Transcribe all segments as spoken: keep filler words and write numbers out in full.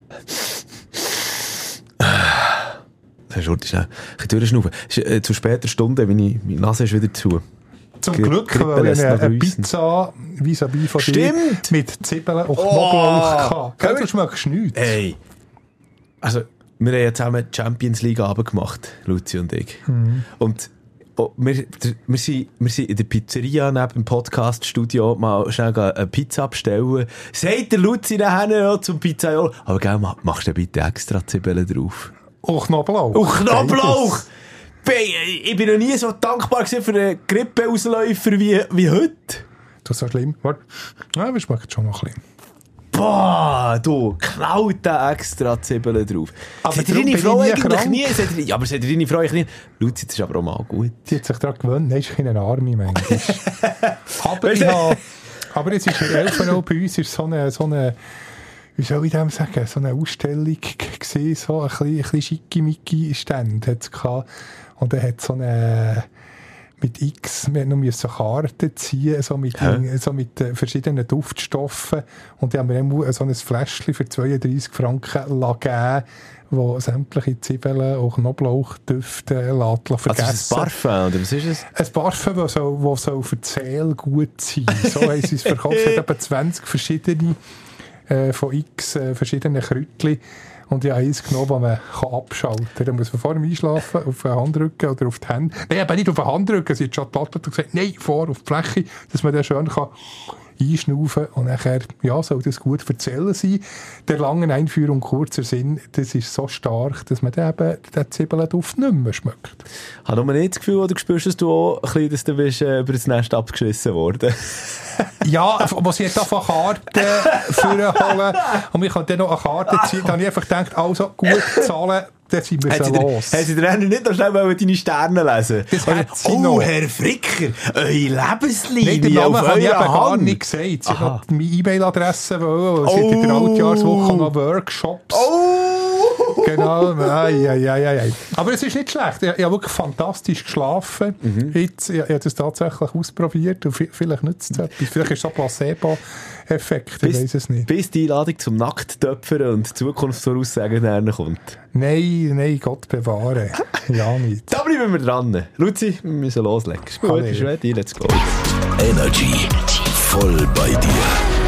Schurti, schnell. Ich kann durchschnaufen. Äh, zu später Stunde, meine, meine Nase ist wieder zu. Zum Gri- Glück, Grippe weil ich lässt eine, noch eine grüssen. Pizza vis-à-vis von Stimmt. dir mit Zwiebeln und Oh. Knoblauch hatte. Können Du wir- schmeckst nichts. Ey. Also, wir haben ja zusammen die Champions League Abend gemacht, Luzi und ich. Mhm. Und oh, wir, der, wir, sind, wir sind in der Pizzeria neben dem Podcast-Studio mal schnell eine Pizza bestellen. Sagt der Luzi nachher noch zum Pizzaiolo, aber gell, ma- machst du bitte extra Zwiebeln drauf? Und Knoblauch. Und Knoblauch! Be- Ich bin noch nie so dankbar gewesen für einen Grippeausläufer wie, wie heute. Das ist so schlimm. Warte. Ja, aber schmeckt schon noch ein bisschen. Boah, du, klaut da extra Zwiebeln drauf. Aber Seid ihr darum deine bin Frau ich nie eigentlich krank. nie? Seid ihr, ja, aber seid ihr deine Frau eigentlich nie? Luzi, das ist aber auch mal gut. Die hat sich daran gewöhnt. Nein, ist keine Arme manchmal. aber, Weißt ich du- habe, aber jetzt ist in Elfenau bei uns ist so eine, so eine, wie soll ich dem sagen, so eine Ausstellung gesehen, so ein bisschen, ein bisschen schickimicki-Stand hat's gehabt. Und er hat so eine, mit X, wir mussten so Karten ziehen, so mit, Hä? so mit äh, verschiedenen Duftstoffen. Und die haben wir immer so ein Fläschchen für zweiunddreissig Franken gegeben, wo sämtliche Zwiebeln und Knoblauchdüfte lässt vergessen. Also ist es ein Parfum, oder was ist es? Ein Parfum, das soll, das soll für die Seele gut sein. So haben sie es verkauft. Es hat etwa zwanzig verschiedene äh, von x äh, verschiedenen Kräutchen. Und ich habe eins genommen, das man kann abschalten kann. Da muss man vor dem Einschlafen auf den Handrücken oder auf die Hände. Nein, aber nicht auf den Handrücken. Sie hat schon die Platte gesagt, nein, vor auf die Fläche, dass man dann schön kann einschnaufen und nachher, ja, soll das gut erzählen sein. Der langen Einführung, kurzer Sinn, das ist so stark, dass man dann eben den Zwiebelduft nicht mehr schmeckt. Ich habe nur nicht das Gefühl, oder du spürst, dass du auch ein bisschen, dass du bist, äh, über das Nest abgeschissen worden. Ja, was ich jetzt einfach Karten vorholen und ich kann dann noch eine Karte ziehen, dann habe ich einfach gedacht, also gut zahlen, dann sind wir Haben so Sie, der, los. haben Sie der Renner nicht noch schnell wollen deine Sterne lesen? Das Oder, hat sie oh, noch. Herr Fricker, eure Lebenslinie Nein, den Namen auf habe ich eben eurer gar Hand. nicht gesagt. Sie Aha. hat meine E-Mail-Adresse wollen, weil sie Oh. in der Altjahrswoche noch Workshops. Oh! Genau, ai, ai, ai, ai. Aber es ist nicht schlecht. Ich, ich habe wirklich fantastisch geschlafen. Mhm. Jetzt, ich, ich habe das tatsächlich ausprobiert und vi- vielleicht nützt es etwas. Vielleicht ist es so ein Placebo-Effekt, ich weiß es nicht. Bis die Einladung zum Nackttöpfern und Zukunftsvoraussagen näher kommt. Nein, nein, Gott bewahre. Ja, nicht. Da bleiben wir dran. Luzi, wir müssen loslegen. Ist gut, Alle. ist ready, let's go. Energy. Voll bei dir.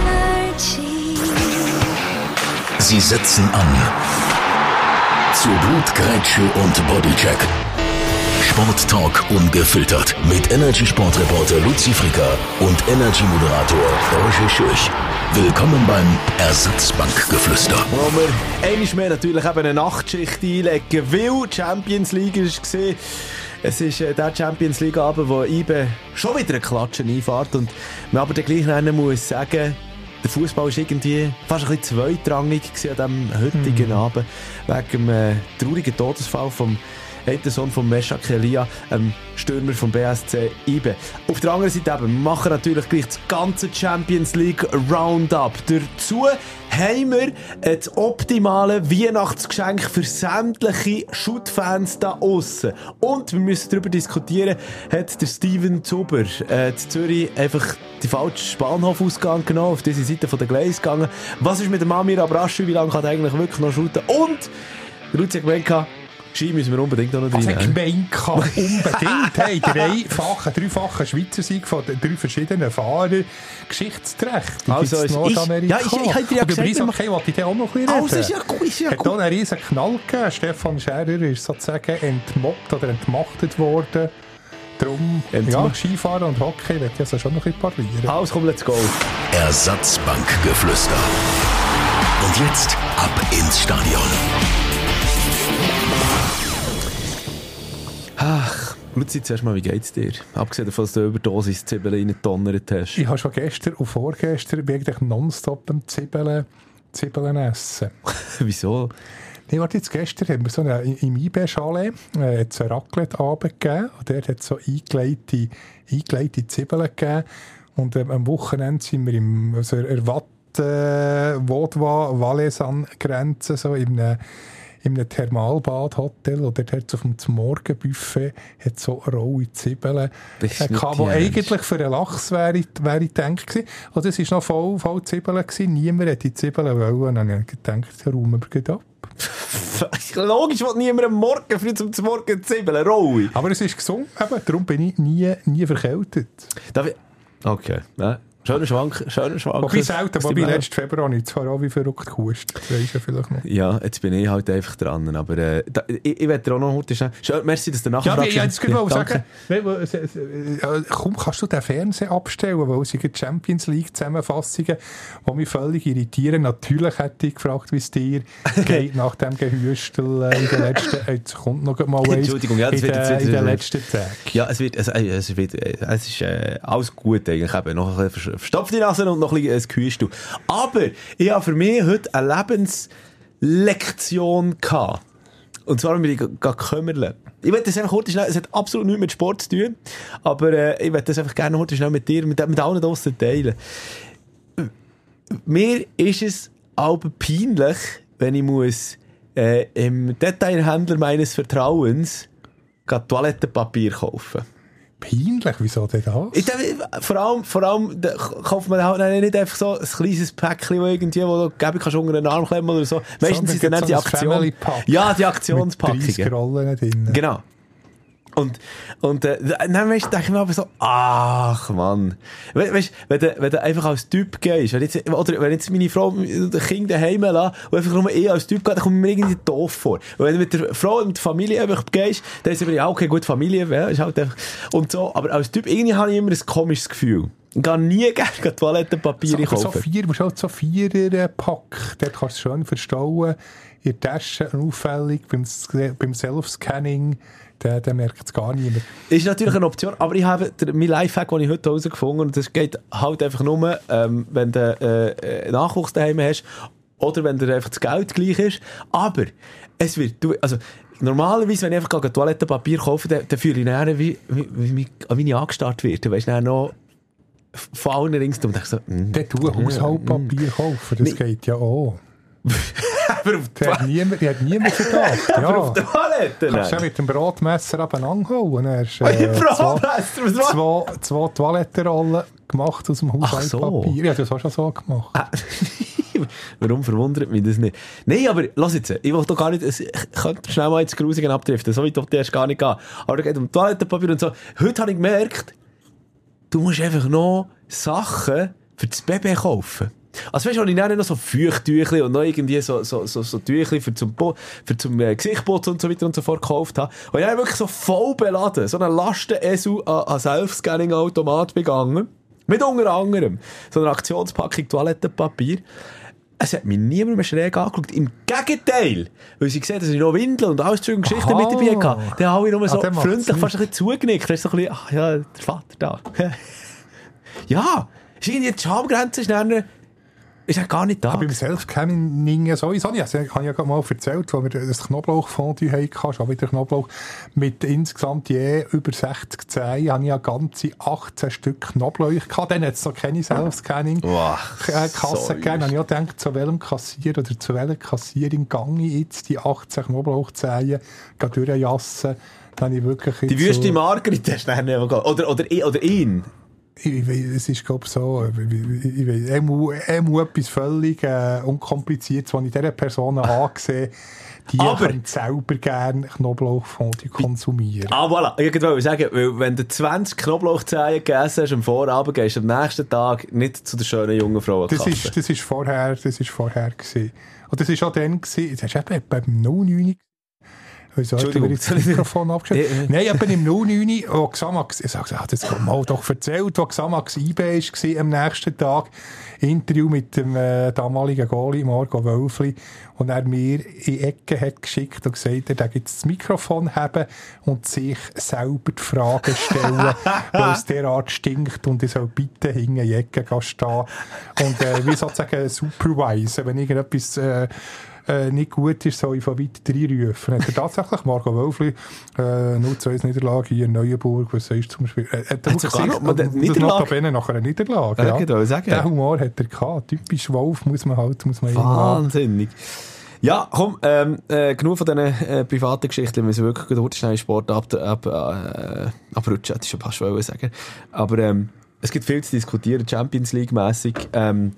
Sie setzen an. Zu Blutgrätsche und Bodycheck. Sporttalk ungefiltert. Mit Energy-Sportreporter Luzi Fricker und Energy-Moderator Roger Schürch. Willkommen beim Ersatzbankgeflüster. Wo wir einmal mehr natürlich eben eine Nachtschicht einlegen, weil die Champions League war. Es ist äh, der Champions League Abend, wo I B E schon wieder eine Klatsche einfährt und man aber dann gleich nennen muss sagen, der Fußball war irgendwie fast ein bisschen zweitrangig gewesen an diesem heutigen Mhm. Abend, wegen dem äh, traurigen Todesfall vom einen Sohn von Meshak Elia, ähm, Stürmer vom B S C I B E. Auf der anderen Seite eben, wir machen natürlich gleich das ganze Champions League Roundup. Dazu haben wir das optimale Weihnachtsgeschenk für sämtliche Shoot-Fans da aussen. Und wir müssen darüber diskutieren, hat der Steven Zuber äh, in Zürich einfach die falsche Bahnhofausgang genommen, auf diese Seite von der Gleis gegangen. Was ist mit dem Amir Abraschi, wie lange kann er eigentlich wirklich noch shooten? Und der Luzi hat gemeint, Ski müssen wir unbedingt auch noch Also rein. ich gemeint, unbedingt. Hey, dreifache, dreifache Schweizer Sieg von den drei verschiedenen Fahrern. Geschichtsträchtig. Also, Gibt's es ist- Nordamerika. ja, ich- ich hab dir ja Und über gesagt, Eishockey wollte ich dir auch noch ein bisschen Also, reden. ist ja gut, ist ja Hat gut. auch einen riesen Knall gegeben. Stefan Scherer ist sozusagen entmobbt oder entmachtet worden. Darum, Entmacht. ja, Skifahren und Hockey wird ja also schon noch ein bisschen parieren. Also komm, let's go. Ersatzbankgeflüster. Und jetzt ab ins Stadion. Ach, Luzi, zuerst mal, wie geht's dir? Abgesehen davon, dass du eine Überdosis Zwiebeln reingedonnert hast. Ich habe schon gestern und vorgestern wirklich nonstop am Zwiebeln, Zwiebeln essen. Wieso? Nee, warte, jetzt gestern haben wir so eine, im I B E-Chalet äh, hat's einen Raclette-Abend gegeben und dort hat es so eingelegte, eingelegte Zwiebeln gegeben und ähm, am Wochenende sind wir im also Erwatt äh, Vaudois Valaisan Grenze so in einem, in einem Thermalbadhotel oder dort auf dem Morgenbuffet hat so rohe Zwiebeln Das äh, ist nicht gehabt, die ernst. eigentlich für einen Lachs wäre, wäre gedacht gewesen. Und es war noch voll, voll Zwiebeln gewesen. Niemand hat die Zwiebeln wollen. Und dann habe ich gedacht, ja, räumen wir gleich ab. Logisch, will niemand am Morgen früh zum Morgen Zwiebeln, rohe. Aber es ist gesund, eben, darum bin ich nie, nie verkältet. Darf ich... Okay, ja. Schöner Schwank, schöner Schwank. Wobei selten, wobei letzten Februar nicht. Zwar auch wie verrückt gehustet. Das weisst du ja vielleicht noch. Ja, jetzt bin ich halt einfach dran. Aber äh, da, ich, ich werde dir auch noch heute schnell... Schön, merci, dass du nachher Ja, fragst. ich wollte gerade Danke. sagen, äh, komm, kannst du den Fernseher abstellen, weil sie die Champions League Zusammenfassungen, die mich völlig irritieren. Natürlich hätte ich gefragt, wie es dir geht nach dem Gehüstel äh, in den letzten... Jetzt kommt noch mal eins. Entschuldigung, ja, das in, wird den, jetzt wieder- in den letzten Tagen. Ja, es wird, also, äh, es wird, äh, es ist äh, alles gut eigentlich, eben, noch ein bisschen verstopfte Nase und noch ein bisschen ein Gehüstel. Aber ich habe für mich heute eine Lebenslektion gehabt. Und zwar bin ich gerade kümmern. Ich möchte das einfach kurz schnell, es hat absolut nichts mit Sport zu tun, aber äh, ich möchte das einfach gerne heute schnell mit dir, mit, mit allen draussen teilen. Mir ist es aber peinlich, wenn ich muss äh, im Detailhändler meines Vertrauens gerade Toilettenpapier kaufen. Peinlich, wieso denn das? Ich denke, vor allem, vor allem da kauft man halt nicht einfach so ein kleines Päckchen, wo irgendwie, wo du gäbe, kannst unter den Arm klemmen oder so. Meistens sind dann so die ein Aktionen. Family-Pack Ja, die mit Aktionspackungen. dreissig Rollen drin. Genau. Und, und äh, dann weißt, denke ich mir aber so, ach Mann. We weißt, wenn du, wenn du einfach als Typ gehst, wenn jetzt, oder wenn jetzt meine Frau das Kind daheim lässt und einfach nur eh als Typ geht, dann kommt mir irgendwie doof vor. Und wenn du mit der Frau und mit der Familie einfach gehst, dann ist es immer, ja, okay, gut, Familie, ja, ist halt einfach, und so. Aber als Typ, irgendwie habe ich immer ein komisches Gefühl. Ich gehe nie gerne Toilettenpapier So, kaufen. so vier, du musst halt so Vierer-Pack, dort kannst du schön verstauen, in der Tasche, auffällig, beim, beim Self-Scanning, der, der merkt es gar niemand. Ist natürlich eine Option, aber ich habe der, mein Lifehack, den ich heute herausgefunden habe, und das geht halt einfach nur, ähm, wenn du äh, Nachwuchs daheim hast oder wenn dir einfach das Geld gleich ist. Aber es wird, du, also normalerweise, wenn ich einfach Toilettenpapier kaufe, dann, dann fühle ich dann, wie, wie, wie, wie ich angestarrt werde. Du weißt dann noch von allen ringsum. Und ich so, mm, Dann tu Haushaltpapier kaufen, das Nee. geht ja auch. aber auf die Der hat niemand, der hat niemand gedacht. aber auf Ja. die Toilette? Kannst du ja Nein. mit dem Brotmesser aneinander Dann hast du Ein äh, zwei, Brotmesser, was war- zwei, zwei Toilettenrollen gemacht aus dem Ach so. Haushaltpapier. Ja, das hast du schon so gemacht. Warum verwundert mich das nicht? Nein, aber lass jetzt, ich will doch gar nicht, ich könnte schnell mal ins Grusigen abdriften, so weit wollte ich erst gar nicht gehen. Aber da geht um Toilettenpapier und so. Heute habe ich gemerkt, du musst einfach noch Sachen für das Baby kaufen. Also weißt du, wenn ich dann noch so Feuchttüchli und noch irgendwie so, so, so, so Tüchli für zum, Bo- für zum äh, Gesichtputzen und so weiter und so fort gekauft habe. Und ich habe wirklich so voll beladen, so einen Lasten-Esu an, an Self-Scanning-Automat begangen. Mit unter anderem so eine Aktionspackung Toilettenpapier. Es hat mich niemand mehr schräg angeschaut. Im Gegenteil. Weil sie gesehen, dass ich noch Windeln und alles Zeug und Geschichten Aha. mit dabei hatte. Dann habe ich nur so Ah, der macht's freundlich nicht. fast ein bisschen zugenickt. Da ist so ein bisschen, ach ja, der Vater da. Ja, ist irgendwie die Schamgrenze ist dann, ist dann gar nicht da. Beim Self-Canning sowieso nicht. Also, ich habe ja gerade mal erzählt, wo wir das Knoblauchfondue hatten, schon wieder Knoblauch, mit insgesamt je über sechzig Zehen, habe ich ja ganze achtzehn Stück Knoblauch gehabt. Dann hat es so keine Self-Scanning-Kasse so gegeben. Dann habe ich auch gedacht, zu welchem Kassier oder zu welcher Kassierin gehe ich jetzt die achtzehn Knoblauchzehen durchjassen. Dann habe ich wirklich Die jetzt Wüste so- Margrit hast du dann nicht mehr gehabt. Oder, oder, oder ihn. Ich weiss, es ist, glaube ich, so, ich, ich weiss, er muss, er muss etwas völlig äh, Unkompliziertes, was ich dieser Person angesehen die Aber- können selber gerne Knoblauchfondue konsumieren. Ah, voilà. Ich wollte sagen, weil wenn du zwanzig Knoblauchzehen gegessen hast am Vorabend, gehst du am nächsten Tag nicht zu der schönen jungen Frau an die Das Kasse. ist, das ist vorher, das ist vorher gewesen. Und das ist auch dann gewesen, das ist eben etwa im null neun. Wieso hat er Entschuldigung. jetzt das Mikrofon abgestellt? Ja, ja. Nein, etwa im null neun, wo Xamax, ich sage, ah, das hat mal doch erzählt, wo Xamax I B war am nächsten Tag. Interview mit dem äh, damaligen Goalie Marco Wölfli. Und er mir in die Ecke hat geschickt und gesagt, er darf jetzt das Mikrofon haben und sich selber die Fragen stellen, weil es derart stinkt und ich soll bitte hinten in die Ecke gehen stehen. Und äh, wie sozusagen supervisen, wenn irgendetwas äh, äh, nicht gut ist, soll ich von weit reinrufen. Hat er tatsächlich Marco Wölfli, äh, null zu eins Niederlage hier in Neuenburg, was sagst du zum Beispiel? Äh, hat er Hat sogar gesagt, noch- das Niederlage? notabene nach einer Niederlage. Ja, Ja. ich wollte sagen. Den Humor hat er gehabt. Typisch Wolf muss man halt, muss man immer haben. Wahnsinnig. Ja, komm, ähm, äh, genug von diesen äh, privaten Geschichten. Wir müssen wirklich gut schnell Sport ab, ab, äh, abrutschen, hätte ich schon fast wollen sagen. Aber ähm, es gibt viel zu diskutieren, Champions League-mässig. Ähm,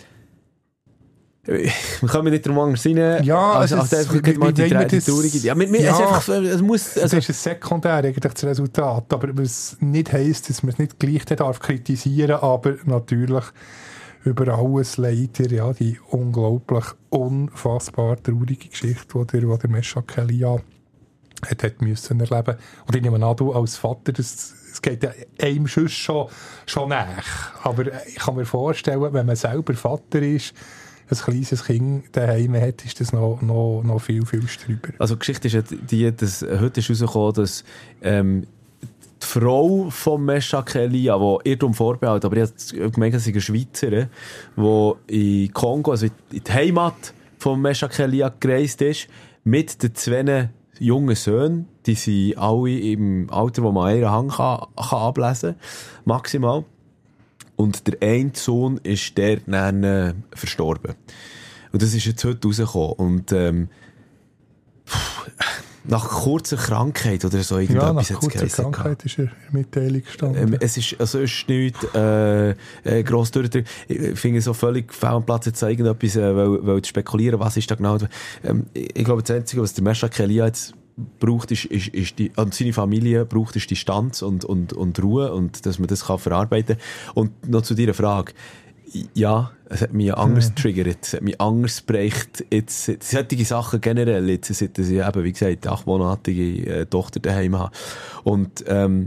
wir kommen nicht drum anders rein. Ja, also, es also, ist, wie, mal die, wie die, die das, traurige... Ja, mit, mit, ja, es, einfach, es muss... Also, das ist ein sekundär eigentlich das Resultat, aber was nicht heisst, dass man es nicht gleich darf kritisieren, aber natürlich über alles leider ja, die unglaublich unfassbar traurige Geschichte, die der, der Meshak Elia hat, hat müssen erleben. Und ich nehme an, du als Vater, das, das geht ja einem Schuss schon, schon nach. Aber ich kann mir vorstellen, wenn man selber Vater ist, ein kleines Kind daheim hat, ist das noch, noch, noch viel, viel drüber. Also die Geschichte ist ja die, dass heute ist rausgekommen, dass ähm, die Frau von Meshak Elia, die Irrtum vorbehalten, aber ich habe gemerkt, dass sie eine Schweizerin, die in Kongo, also in die Heimat von Meshak Elia gereist ist, mit den zwei jungen Söhnen, die sind alle im Alter, wo man ihren Hang kann, kann ablesen kann, maximal. Und der eine Sohn ist der dann äh, verstorben. Und das ist jetzt heute rausgekommen. Und ähm, pff, nach kurzer Krankheit oder so irgendetwas ja, nach kurzer Krankheit ist er in der Mitteilung gestanden. Ähm, es ist, also es ist nichts äh, äh, gross durchdrückt. Ich finde es so völlig fehl am Platz, jetzt irgendetwas äh, weil, weil zu spekulieren, was ist da genau. Ähm, ich, ich glaube, das Einzige, was der Meshak Elia jetzt braucht, ist, ist, ist die, und seine Familie braucht, ist Distanz und, und, und Ruhe und dass man das kann verarbeiten kann. Und noch zu deiner Frage. Ja, es hat mich anders mhm. getriggert, es hat mich anders bereicht. Jetzt, solche Sachen generell, jetzt, seit ich eben, wie gesagt, achtmonatige äh, Tochter daheim habe. Und, ähm,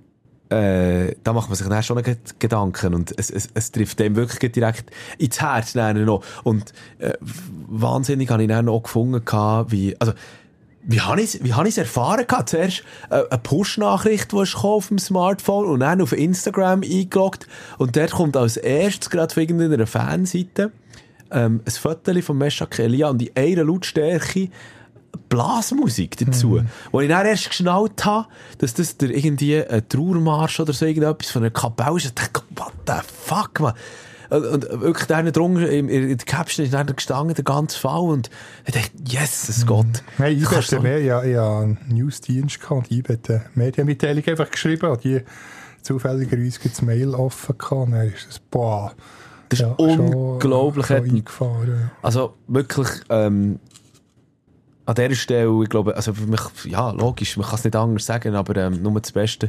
äh, da macht man sich dann schon Gedanken und es, es, es trifft dem wirklich direkt ins Herz noch. Und, äh, wahnsinnig habe ich dann auch gefunden, wie, also, Wie habe ich wie habe ich es erfahren gehabt? Zuerst eine Push-Nachricht, die ist auf dem Smartphone und dann auf Instagram eingeloggt und dort kommt als erstes gerade von irgendeiner Fanseite ähm, ein Foto von Meshak Elia und in einer Lautstärke Blasmusik dazu. Mhm. Wo ich dann erst geschnallt habe, dass das der irgendwie ein Trauermarsch oder so irgendetwas von einer Kapelle ist. Ich dachte, what the fuck, man. Und wirklich da drunter in der Caption ist dann gestanden, der ganze Fall. Und ich dachte, Jesus Gott. Nein, ich hatte mehr, ja, ich hatte einen Newsdienst gehabt, ich hatte eine Medienmitteilung einfach geschrieben, und die zufälligerweise das Mail offen gehabt. Und dann ist es, boah. Das ist ja, unglaublich. Schon, schon eingefahren, ja. Also wirklich, ähm, an dieser Stelle, ich glaube, also für mich, ja, logisch, man kann es nicht anders sagen, aber ähm, nur das Beste.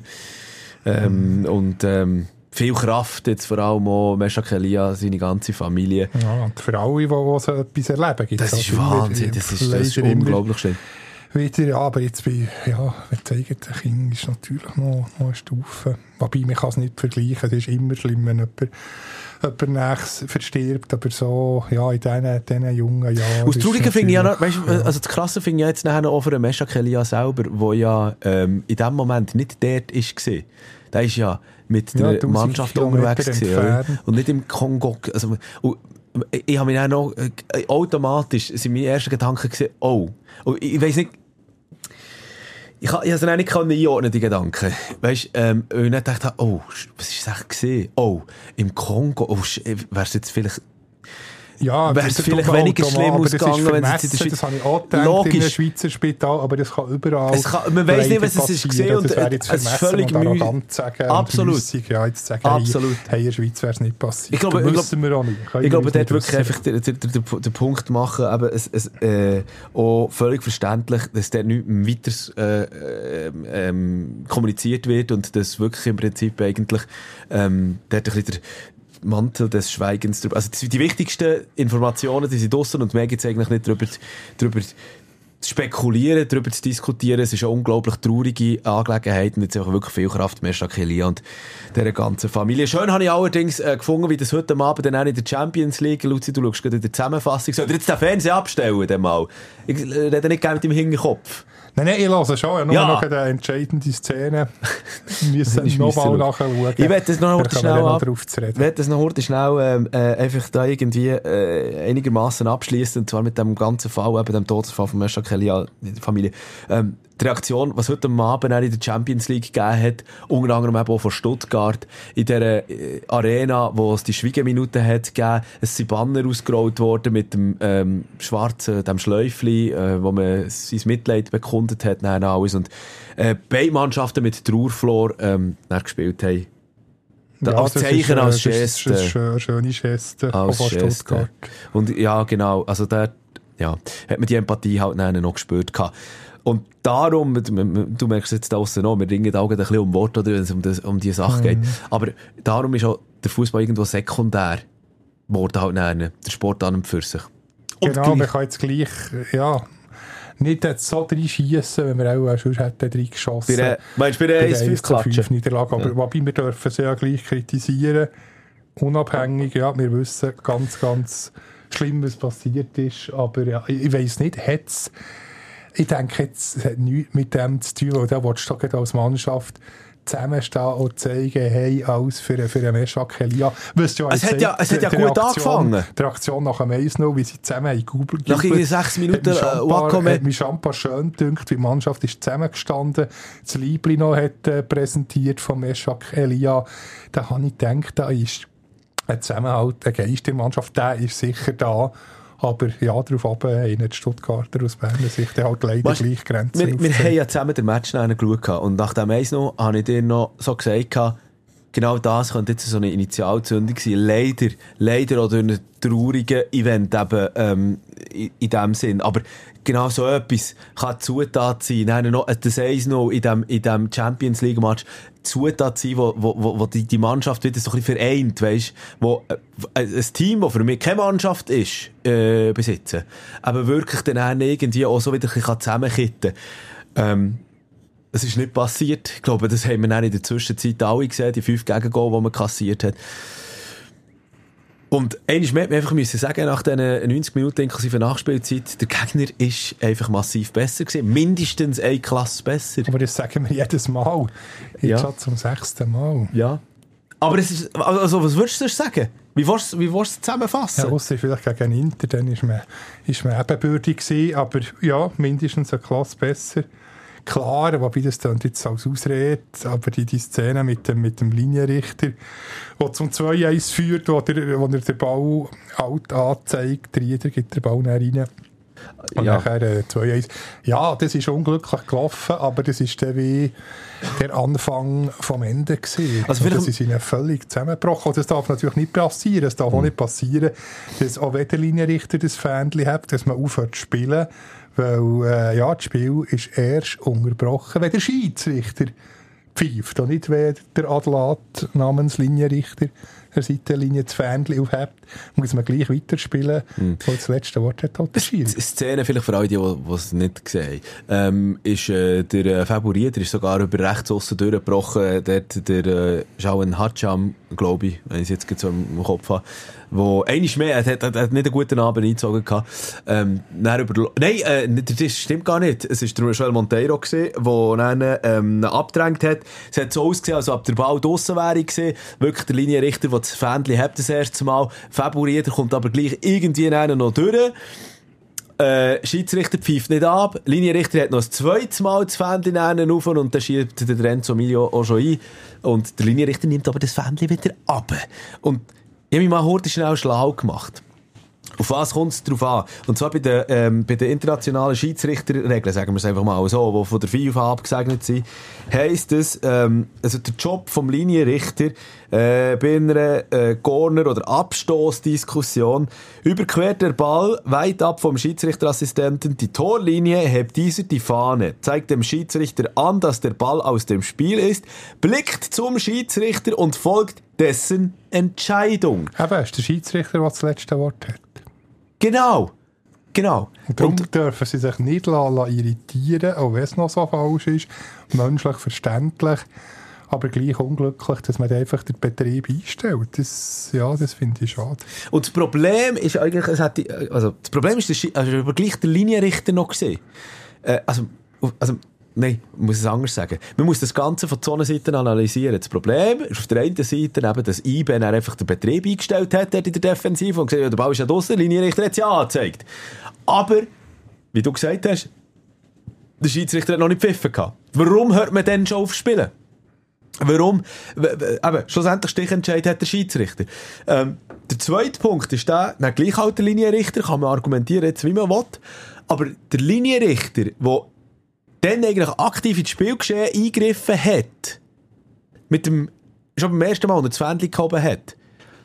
Ähm, mm. Und, ähm, viel Kraft jetzt vor allem auch Meshak Elia, seine ganze Familie. Ja, und für alle, die, die so etwas erleben. Das ist also Wahnsinn, das ist, das ist unglaublich schön. Wieder, ja, aber jetzt bei, ja, wenn das eigene Kind ist natürlich noch, noch eine Stufe. Wobei, man kann es nicht vergleichen, es ist immer schlimm, wenn jemand, jemand nächstes verstirbt, aber so, ja, in diesen, diesen jungen Jahren. Und das Traurige finde ich ja noch, weißt, ja. Also das Krasse finde ich jetzt nachher auch für den Meshak Elia selber, der ja ähm, in dem Moment nicht dort war. Der ist ja mit der ja, Mannschaft unterwegs gewesen, und nicht im Kongo. Also, und ich habe mich dann noch, äh, automatisch sind meine ersten Gedanken gesehen, oh, und ich, ich weiss nicht, ich, ich habe es dann nicht einordnen, die Gedanken. Weißt, ähm, und dann dachte ich, oh, was ist das echt gesehen? Oh, im Kongo, oh, wäre es jetzt vielleicht, ja, wäre es vielleicht weniger schlimm ausgegangen, wenn es jetzt in der Schweiz... Das habe ich auch gedacht, logisch. In einem Schweizer Spital, aber das kann überall... Es kann, man weiss nicht, was es ist gesehen, und es ist völlig arrogant sagen, absolut. Müssig, ja, jetzt sagen, absolut. Hey, in der Schweiz wäre es nicht passiert. Ich glaube, ich glaube, wir auch nicht. Ich glaube, dort wirklich einfach den, den, den, den Punkt machen, eben, es, es, äh, auch völlig verständlich, dass dort nicht weiter äh, ähm, kommuniziert wird und dass wirklich im Prinzip eigentlich ähm, dort ein bisschen Mantel des Schweigens drüber. Also die, die wichtigsten Informationen, die sind draussen, und mehr gibt es eigentlich nicht drüber, drüber zu spekulieren, darüber zu diskutieren. Es ist eine unglaublich traurige Angelegenheit und jetzt einfach wirklich viel Kraft Meshak Elia und dieser ganzen Familie. Schön habe ich allerdings äh, gefunden, wie das heute Abend dann auch in der Champions League, Luzi, du schaust gerade in der Zusammenfassung, soll ihr jetzt den Fernseher abstellen, den mal? Ich rede nicht gerne mit dem Hinterkopf. Nein, nein, ich höre schon. Ich habe nur Ja. noch eine entscheidende Szene. Wir müssen nochmal nachschauen. Ich werde das noch heute schnell ab. Drauf zu reden. Ich werde das noch heute schnell ähm, äh, einfach da irgendwie äh, einigermaßen abschließen, und zwar mit dem ganzen Fall, eben dem Todesfall von Meshak Elia, die Familie. Ähm, die Reaktion, was heute am Abend in der Champions League gegeben hat, unter anderem eben auch von Stuttgart, in dieser äh, Arena, wo es die Schweigeminute hat gegeben, es sind Banner ausgerollt worden mit dem ähm, schwarzen, dem Schläufli, äh, wo man sein Mitleid bekundet hat, nein, alles, und äh, beide Mannschaften mit Trauerflor ähm, gespielt haben. Da, Ja, als das Zeichen, ist, äh, als das Geste. ist eine schöne, schöne Geste Als von Geste. Stuttgart. Und ja, genau, also da ja, hat man die Empathie halt nachher noch gespürt gehabt. Und darum, du merkst jetzt da draussen noch, wir ringen auch ein bisschen um Worte, oder, wenn es um, das, um die Sache Mhm. geht. Aber darum ist auch der Fußball irgendwo sekundär geworden, halt nachher, der Sport an und für sich. Und Genau, man gleich, kann jetzt gleich, ja, nicht jetzt so reinschiessen, wenn wir auch schon hätten reingeschossen. bei der, meinst du bei der Bei eins der fünf klatschen? Niederlage. Aber Ja. wobei wir dürfen sie ja gleich kritisieren. Unabhängig, ja, wir wissen ganz, ganz schlimm, was passiert ist. Aber ja, ich, ich weiss nicht, hat's, ich denke, jetzt, es hat nichts mit dem zu tun, weil da willst du doch als Mannschaft zusammenstehen und zeigen, hey, alles für, für einen Meshak Elia. Was ja Es hat ja- es hat ja gut angefangen. Die Reaktion nach dem eins null, wie sie zusammen haben gejubelt. Nach irgendwie sechs Minuten, äh, Wacom- hat mich schon ein paar schön gedünkt, wie die Mannschaft ist zusammengestanden. Das Liebli noch hat äh, präsentiert von Meshak Elia. Da habe ich gedacht, da ist ein Zusammenhalt, ein Geist in der Mannschaft, der ist sicher da. Aber ja, darauf ab haben die Stuttgarter aus Berner Sicht halt leider Weißt, gleich Grenzen Wir, wir haben aufgezeigt. ja zusammen den Match nachher geschaut und nach dem eins noch habe ich dir noch so gesagt, genau das könnte jetzt so eine Initialzündung sein. Leider, leider auch durch einen traurigen Event eben, ähm, in, in dem Sinn. Aber genau so etwas kann Zutat sein. Nein, noch das eins noch in dem, in dem Champions League Match. Zutat sein, wo, wo, wo, wo die, die Mannschaft wieder so ein bisschen vereint, weisst, wo äh, ein Team, das für mich keine Mannschaft ist, äh, besitzen, aber wirklich dann irgendwie auch so wieder ein bisschen zusammenkitten kann. Ähm, das ist nicht passiert. Ich glaube, das haben wir dann in der Zwischenzeit alle gesehen, die fünf Gegengol, die man kassiert hat. Und eines mehr, wir einfach müssen sagen, nach diesen neunzig Minuten inklusive Nachspielzeit, der Gegner ist einfach massiv besser gewesen. Mindestens eine Klasse besser. Aber das sagen wir jedes Mal. Jetzt Ja. schon zum sechsten Mal. Ja. Aber es ist, also, was würdest du sagen? Wie willst du wie willst du es zusammenfassen? Ja, ausser vielleicht gegen Inter, dann ist man, ist man ebenbürtig gewesen, aber ja, mindestens eine Klasse besser. Klar, wobei das dann jetzt als Ausrede, aber die, die Szene mit dem, mit dem Linienrichter, der zum zwei eins führt, wo, der, wo er den Ball alt anzeigt, der Rieder gibt den Ball dann rein. Und Ja. nachher äh, zwei eins. Ja, das ist unglücklich gelaufen, aber das ist dann wie der Anfang vom Ende gewesen. Also Und vielleicht- das ist ihnen völlig zusammengebrochen. Und das darf natürlich nicht passieren. Es darf Mhm. auch nicht passieren, dass auch wenn der Linienrichter das Fähnchen hat, dass man aufhört zu spielen. Weil, äh, ja, das Spiel ist erst unterbrochen, wenn der Schiedsrichter pfeift. Und nicht, wenn der Adlat namens Linienrichter der Seitenlinie das Fähnchen aufhebt, muss man gleich weiterspielen, Mhm. weil das letzte Wort hat halt der Die Schiri. Szene, vielleicht für alle, die, die es nicht sehen, ähm, ist, äh, der äh, Faburier, der ist sogar über rechts aussen durchgebrochen, äh, dort der, äh, Shaun Hatcham, glaube ich, wenn ich es jetzt gerade so im Kopf habe, wo, einiges mehr, er hat, hat, hat nicht einen guten Abend eingezogen gehabt, ähm, dann über, nein, äh, nicht- das stimmt gar nicht, es ist der Joel Monteiro gewesen, der dann, ähm, abgedrängt hat, es hat so ausgesehen, als ob der Ball draussen wäre gewesen, wirklich der Linienrichter, der das Fähnchen hat das erste Mal, Faburier, der kommt aber gleich irgendwie noch durch. Äh, Schiedsrichter pfeift nicht ab. Linienrichter hat noch ein zweites Mal das Fähnchen rauf und dann schiebt der Renzo Emilio auch schon ein. Und der Linienrichter nimmt aber das Fähnchen wieder ab. Und ich habe mich mal heute schnell schlau gemacht. Auf was kommt es drauf an? Und zwar bei den, ähm, bei den internationalen Schiedsrichterregeln, sagen wir es einfach mal so, die von der FIFA abgesegnet sind, heisst es, ähm, also der Job vom Linienrichter äh, bei einer äh, Corner- oder Abstoßdiskussion überquert der Ball weit ab vom Schiedsrichterassistenten die Torlinie, hebt dieser die Fahne, zeigt dem Schiedsrichter an, dass der Ball aus dem Spiel ist, blickt zum Schiedsrichter und folgt dessen Entscheidung. Eben, es ist der Schiedsrichter, der das letzte Wort hat. Genau. Genau. Und darum Und, dürfen sie sich nicht lassen, lassen irritieren, auch wenn es noch so falsch ist, menschlich verständlich, aber gleich unglücklich, dass man einfach den Betrieb einstellt. Das, ja, das finde ich schade. und das Problem ist eigentlich, es hat die, also das Problem ist, der Schi- also aber gleich der Linienrichter noch gesehen. Äh, also also, nein, ich muss es anders sagen. Man muss das Ganze von so einer Seite analysieren. Das Problem ist auf der einen Seite eben, dass I B einfach den Betrieb eingestellt hat in der Defensive und gesagt, ja, der Ball ist ja draussen, der Linienrichter hat es ja angezeigt. Aber, wie du gesagt hast, der Schiedsrichter hat noch nicht gepfiffen gehabt. Warum hört man dann schon auf Spielen? Warum? Eben, schlussendlich Stichentscheid hat der Schiedsrichter. Ähm, der zweite Punkt ist der, na, gleich halt der Linienrichter, kann man argumentieren, jetzt wie man will, aber der Linienrichter, der dann eigentlich aktiv ins Spielgeschehen eingegriffen hat, mit dem, schon beim ersten Mal, als er das Fähnchen gehoben hat,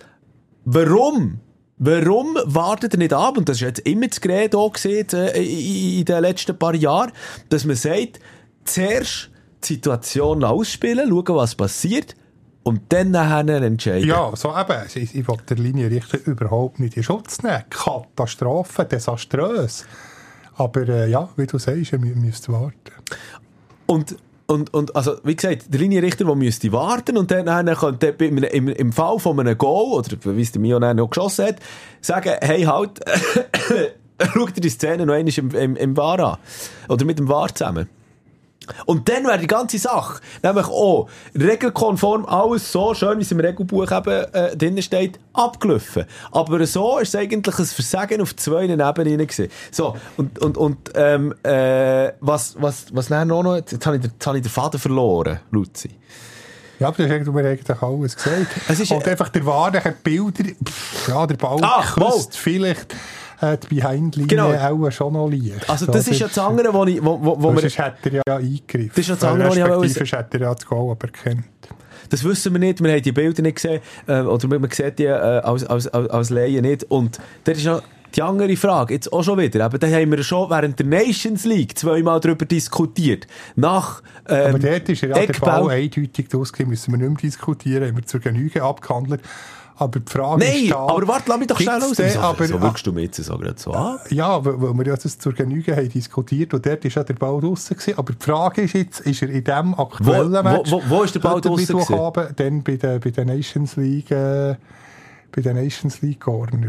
warum? Warum wartet er nicht ab? Und das ist jetzt immer das Gerät auch gesehen, äh, in, in den letzten paar Jahren, dass man sagt, zuerst die Situation ausspielen, schauen, was passiert, und dann nachher entscheiden. Ja, so eben. Ich, ich will der Linienrichter überhaupt nicht in Schutz nehmen. Katastrophe, desaströs. Aber äh, ja, wie du sagst, ihr müsst warten. Und, und, und also, wie gesagt, der Linienrichter, der müsste warten, und dann, dann könnte im, im, im Fall von einem Goal, oder wie es der Mio noch geschossen hat, sagen, hey, halt, schau dir die Szene noch einmal im, im, im V A R an. Oder mit dem V A R zusammen. Und dann wäre die ganze Sache, nämlich auch regelkonform, alles so schön, wie es im Regelbuch eben äh, drin steht, abgelaufen. Aber so ist es eigentlich ein Versagen auf zwei Ebenen gewesen. So, und, und, und ähm, äh, was, was, was dann noch, jetzt habe ich, jetzt habe ich den Faden verloren, Luzi. Ja, aber das hast du mir eigentlich alles gesagt. Es ist, und äh, einfach der Wahre Bilder, pff, ja, der Ball ah, küsst vielleicht äh, die Behind-Linie genau. auch schon noch leicht. Also das so, ist ja das andere, wo ich... Wo, wo, wo sonst hätte er ja eingegriffen. Das ist ja das andere, wo ich auch... Respektive hätte er ja das Goal aber erkannt. Das wissen wir nicht, wir haben die Bilder nicht gesehen, äh, oder man sieht die äh, als, als, als, als Laie nicht. Und das ist ja die andere Frage, jetzt auch schon wieder. Aber da haben wir schon während der Nations League zweimal darüber diskutiert. Nach ähm, aber dort ist ja der Eckbau. Ball eindeutig ausgegeben, müssen wir nicht mehr diskutieren, haben wir zur Genüge abgehandelt. Aber die Frage Nein, ist da... aber warte, lass mich doch schnell aus. So, aber, so wirkst du mir jetzt so gerade so an. Ja, weil wir ja das zur Genüge haben diskutiert und dort war ja der Ball draussen gewesen. Aber die Frage ist jetzt, ist er in diesem aktuellen wo, Match... Wo, wo, wo ist der Ball draussen gewesen? Haben, dann bei der, bei der Nations League... Äh, bei der Nations League Corner.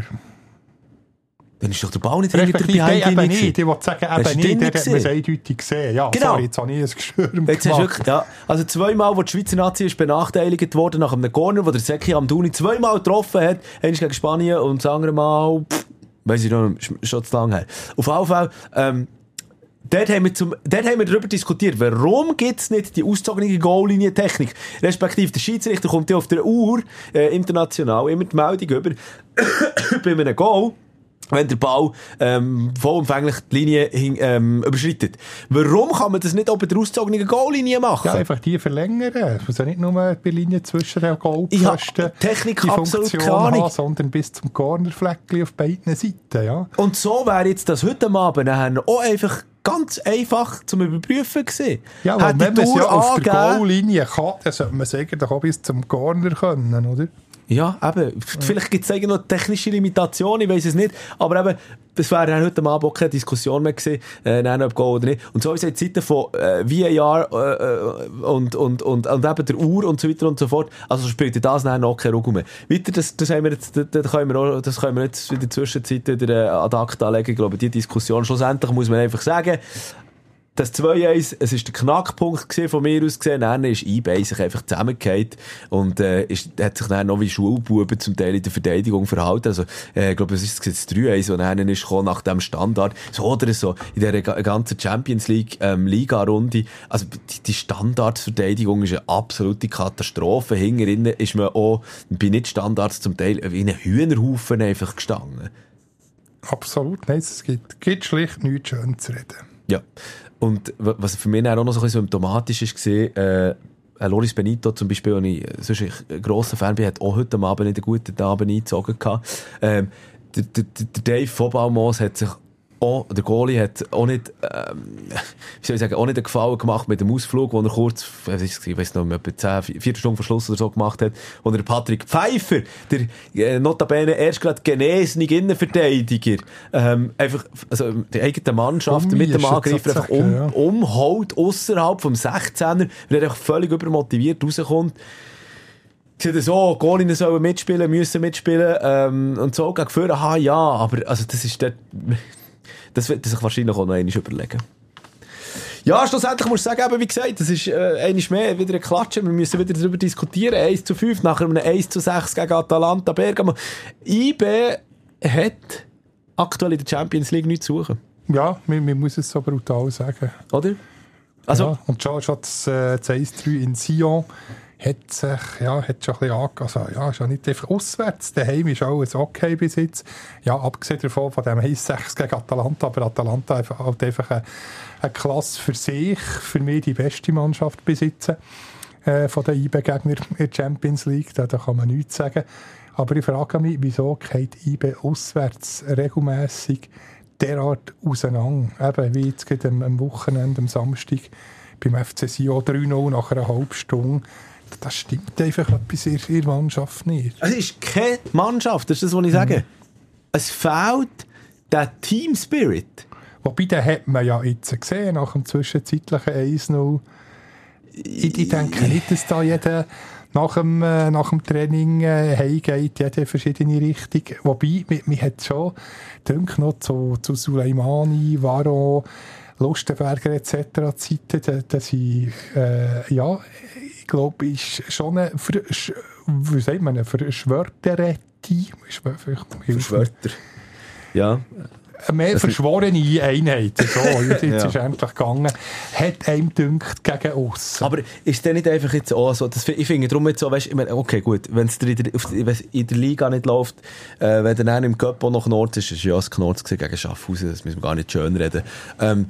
Dann ist doch der Ball nicht hinter der Behind-Linie. Eben nicht. Ich wollte sagen, eben nicht. Dort hat man es eindeutig gesehen. Ja, genau. Sorry, jetzt habe ich ein Geschirm jetzt gemacht. Wirklich, ja, also zweimal, wo die Schweizer Nazi ist benachteiligt worden nach einem Corner, wo der Zeki Amdouni zweimal getroffen hat, eines gegen Spanien und das andere Mal, pff, weiss ich noch, schon zu lange her. Auf jeden Fall, ähm, Dort haben, wir zum, dort haben wir darüber diskutiert, warum gibt es nicht die auszogene Goal-Linie-Technik? Respektive der Schiedsrichter kommt ja auf der Uhr, äh, international, immer die Meldung über, bei einem Goal, wenn der Ball ähm, vollumfänglich die Linie hin, ähm, überschreitet. Warum kann man das nicht auch bei der auszogenen Goal-Linie machen? Ja, einfach die verlängern. Es muss ja nicht nur bei Linie zwischen den Goalposten Technik die absolut Funktion keine haben, sondern bis zum Cornerfleckchen auf beiden Seiten. Ja. Und so wäre jetzt das heute Abend nachher auch einfach ganz einfach zum Überprüfen gewesen. Ja, weil wenn man es ja auf der Goal-Linie kann, dann sollte man es eigentlich auch bis zum Corner können, oder? Ja, eben. Vielleicht gibt es noch technische Limitationen, ich weiss es nicht. Aber eben, es wäre heute Abend auch keine Diskussion mehr gewesen, äh, nein, ob Goal oder nicht. Und so ist es in Zeiten von äh, V A R äh, und, und, und, und eben der Uhr und so weiter und so fort. Also spielt das dann auch keine Rolle mehr. Weiter, das, das, haben wir jetzt, das, das, können wir auch, das können wir jetzt in der Zwischenzeit wieder äh, ad acta legen. Ich glaube, die Diskussion schlussendlich muss man einfach sagen, das zwei eins, es war der Knackpunkt von mir aus gesehen, dann ist I B sich einfach zusammengefallen und äh, ist, hat sich dann noch wie Schulbuben zum Teil in der Verteidigung verhalten. Also, äh, ich glaube, es ist das drei eins, das dann ist gekommen nach dem Standard. So oder so, in dieser ganzen Champions League ähm, Liga-Runde. Also, die, die Standardverteidigung ist eine absolute Katastrophe. Hinterinnen ist man auch bei Nicht-Standards zum Teil wie ein Hühnerhaufen einfach gestanden. Absolut, nein, es gibt, gibt schlicht nichts schön zu reden. Ja. Und was für mich auch noch so ein bisschen symptomatisch ist, war, äh, Loris Benito zum Beispiel, und ich sonst ein grosser Fan bin, hat auch heute Abend nicht einen guten Abend eingezogen gehabt. Ähm, der, der, der Dave Vobalmos hat sich auch, der Goalie hat auch nicht, ähm, wie soll ich sagen, auch nicht einen Gefallen gemacht mit dem Ausflug, den er kurz, ich weiss noch, etwa zehn, vier Stunden Verschluss oder so gemacht hat, wo der Patrick Pfeiffer, der äh, notabene erst gerade genesene Innenverteidiger, ähm, einfach, also die eigene Mannschaft Ummi mit dem Angreifer einfach um, ja. umhaut, ausserhalb vom sechzehner, weil er einfach völlig übermotiviert rauskommt. Sie sagen so, Goalinnen sollen mitspielen, müssen mitspielen, ähm, und so, gegen vorne, aha, ja, aber, also, das ist dort, das wird sich wahrscheinlich auch noch einmal überlegen. Ja, schlussendlich muss ich sagen, eben, wie gesagt, das ist äh, einmal mehr wieder ein Klatschen. Wir müssen wieder darüber diskutieren. eins zu fünf nach einem eins zu sechs gegen Atalanta Bergamo. I B hat aktuell in der Champions League nichts zu suchen. Ja, man, man muss es so brutal sagen. Oder? Also, ja, und schon, schon das, äh, das eins drei in Sion hat sich, ja, hat schon ein bisschen ange... Also, ja, ist ja nicht einfach auswärts. Daheim ist alles okay bis jetzt. Ja, abgesehen davon, von dem eins sechs gegen Atalanta, aber Atalanta einfach, halt einfach eine, eine Klasse für sich, für mich die beste Mannschaft besitzen äh, von den I B-Gegnern in der Champions League. Da, da kann man nichts sagen. Aber ich frage mich, wieso geht I B auswärts regelmässig derart auseinander? Eben, wie jetzt gerade am, am Wochenende, am Samstag beim F C Sion drei null nach einer halben Stunde. Das stimmt einfach etwas in ihrer Mannschaft nicht. Es ist keine Mannschaft, das ist das, was ich sage. Mhm. Es fehlt der Team-Spirit. Wobei, den hat man ja jetzt gesehen, nach dem zwischenzeitlichen eins null. Ich, ich denke nicht, dass da jeder nach dem, äh, nach dem Training äh, heimgeht, jede verschiedene Richtung. Wobei, man hat schon, denke noch zu, zu Suleimani, Varro, Lustenberger et cetera Zeiten, dass sie, äh, ja, ich glaube, ist schon eine, Versch- wie sagt man, eine Verschwörterette. Verschwörter. Ja. Eine mehr verschworene Einheit. So, jetzt ja. Ist es endlich gegangen. Hat einem gedünkt gegen uns. Aber ist der nicht einfach jetzt auch so, das, ich finde darum jetzt so, weißt, ich meine, okay, gut, wenn es in, in der Liga nicht läuft, äh, wenn der dann im Cup auch noch Knorz ist, ist ja das Knorz gegen Schaffhausen, das müssen wir gar nicht schön reden. Ähm,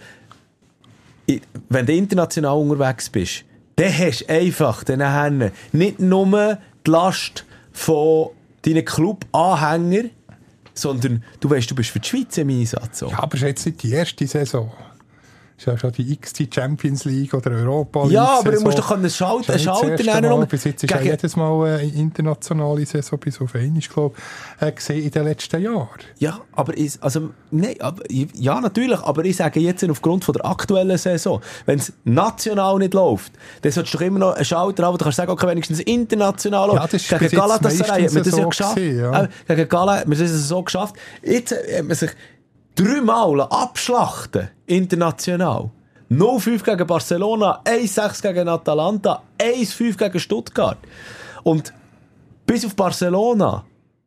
ich, wenn du international unterwegs bist, dann hast du einfach dann nicht nur die Last von deinen Club-Anhängern, sondern du weißt, du bist für die Schweiz im Einsatz. So. Ja, aber es ist jetzt nicht die erste Saison. Es ist ja schon die x-te Champions League oder Europa League. Ja, aber du musst doch einen Schalter schalten. Bis jetzt ist ja jedes Mal eine internationale Saison bis auf einmal, glaube ich, äh, gesehen in den letzten Jahren. Ja, aber ich, also, nein, aber, ja, natürlich, aber ich sage jetzt aufgrund von der aktuellen Saison, wenn es national nicht läuft, dann solltest du doch immer noch einen Schalter haben, wo du kannst sagen, okay, wenigstens international läuft. Ja, das ist gegen Galatasaray hat man das so ja geschafft. Gewesen, ja. Äh, gegen Gala hat man das so geschafft. Jetzt hat man sich dreimal abschlachten, international. null fünf gegen Barcelona, eins sechs gegen Atalanta, eins fünf gegen Stuttgart. Und bis auf Barcelona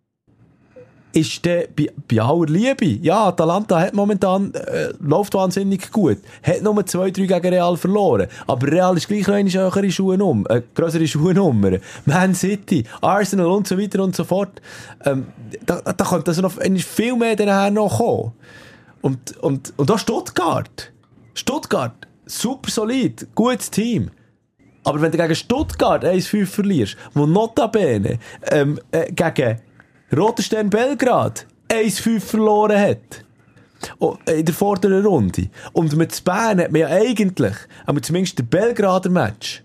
ist der bei, bei aller Liebe, ja, Atalanta hat momentan, äh, läuft wahnsinnig gut, hat nur zwei drei gegen Real verloren, aber Real ist gleich noch eine höhere Schuhnummer, äh, grössere Schuhnummer, Man City, Arsenal und so weiter und so fort. Ähm, da, da könnte also noch viel mehr daher noch kommen. Und, und, und auch Stuttgart. Stuttgart, super solid, gutes Team. Aber wenn du gegen Stuttgart eins fünf verlierst, wo notabene ähm, äh, gegen Roter Stern Belgrad eins fünf verloren hat, oh, in der vorderen Runde, und mit Bern hat man ja eigentlich, aber zumindest der Belgrader Match,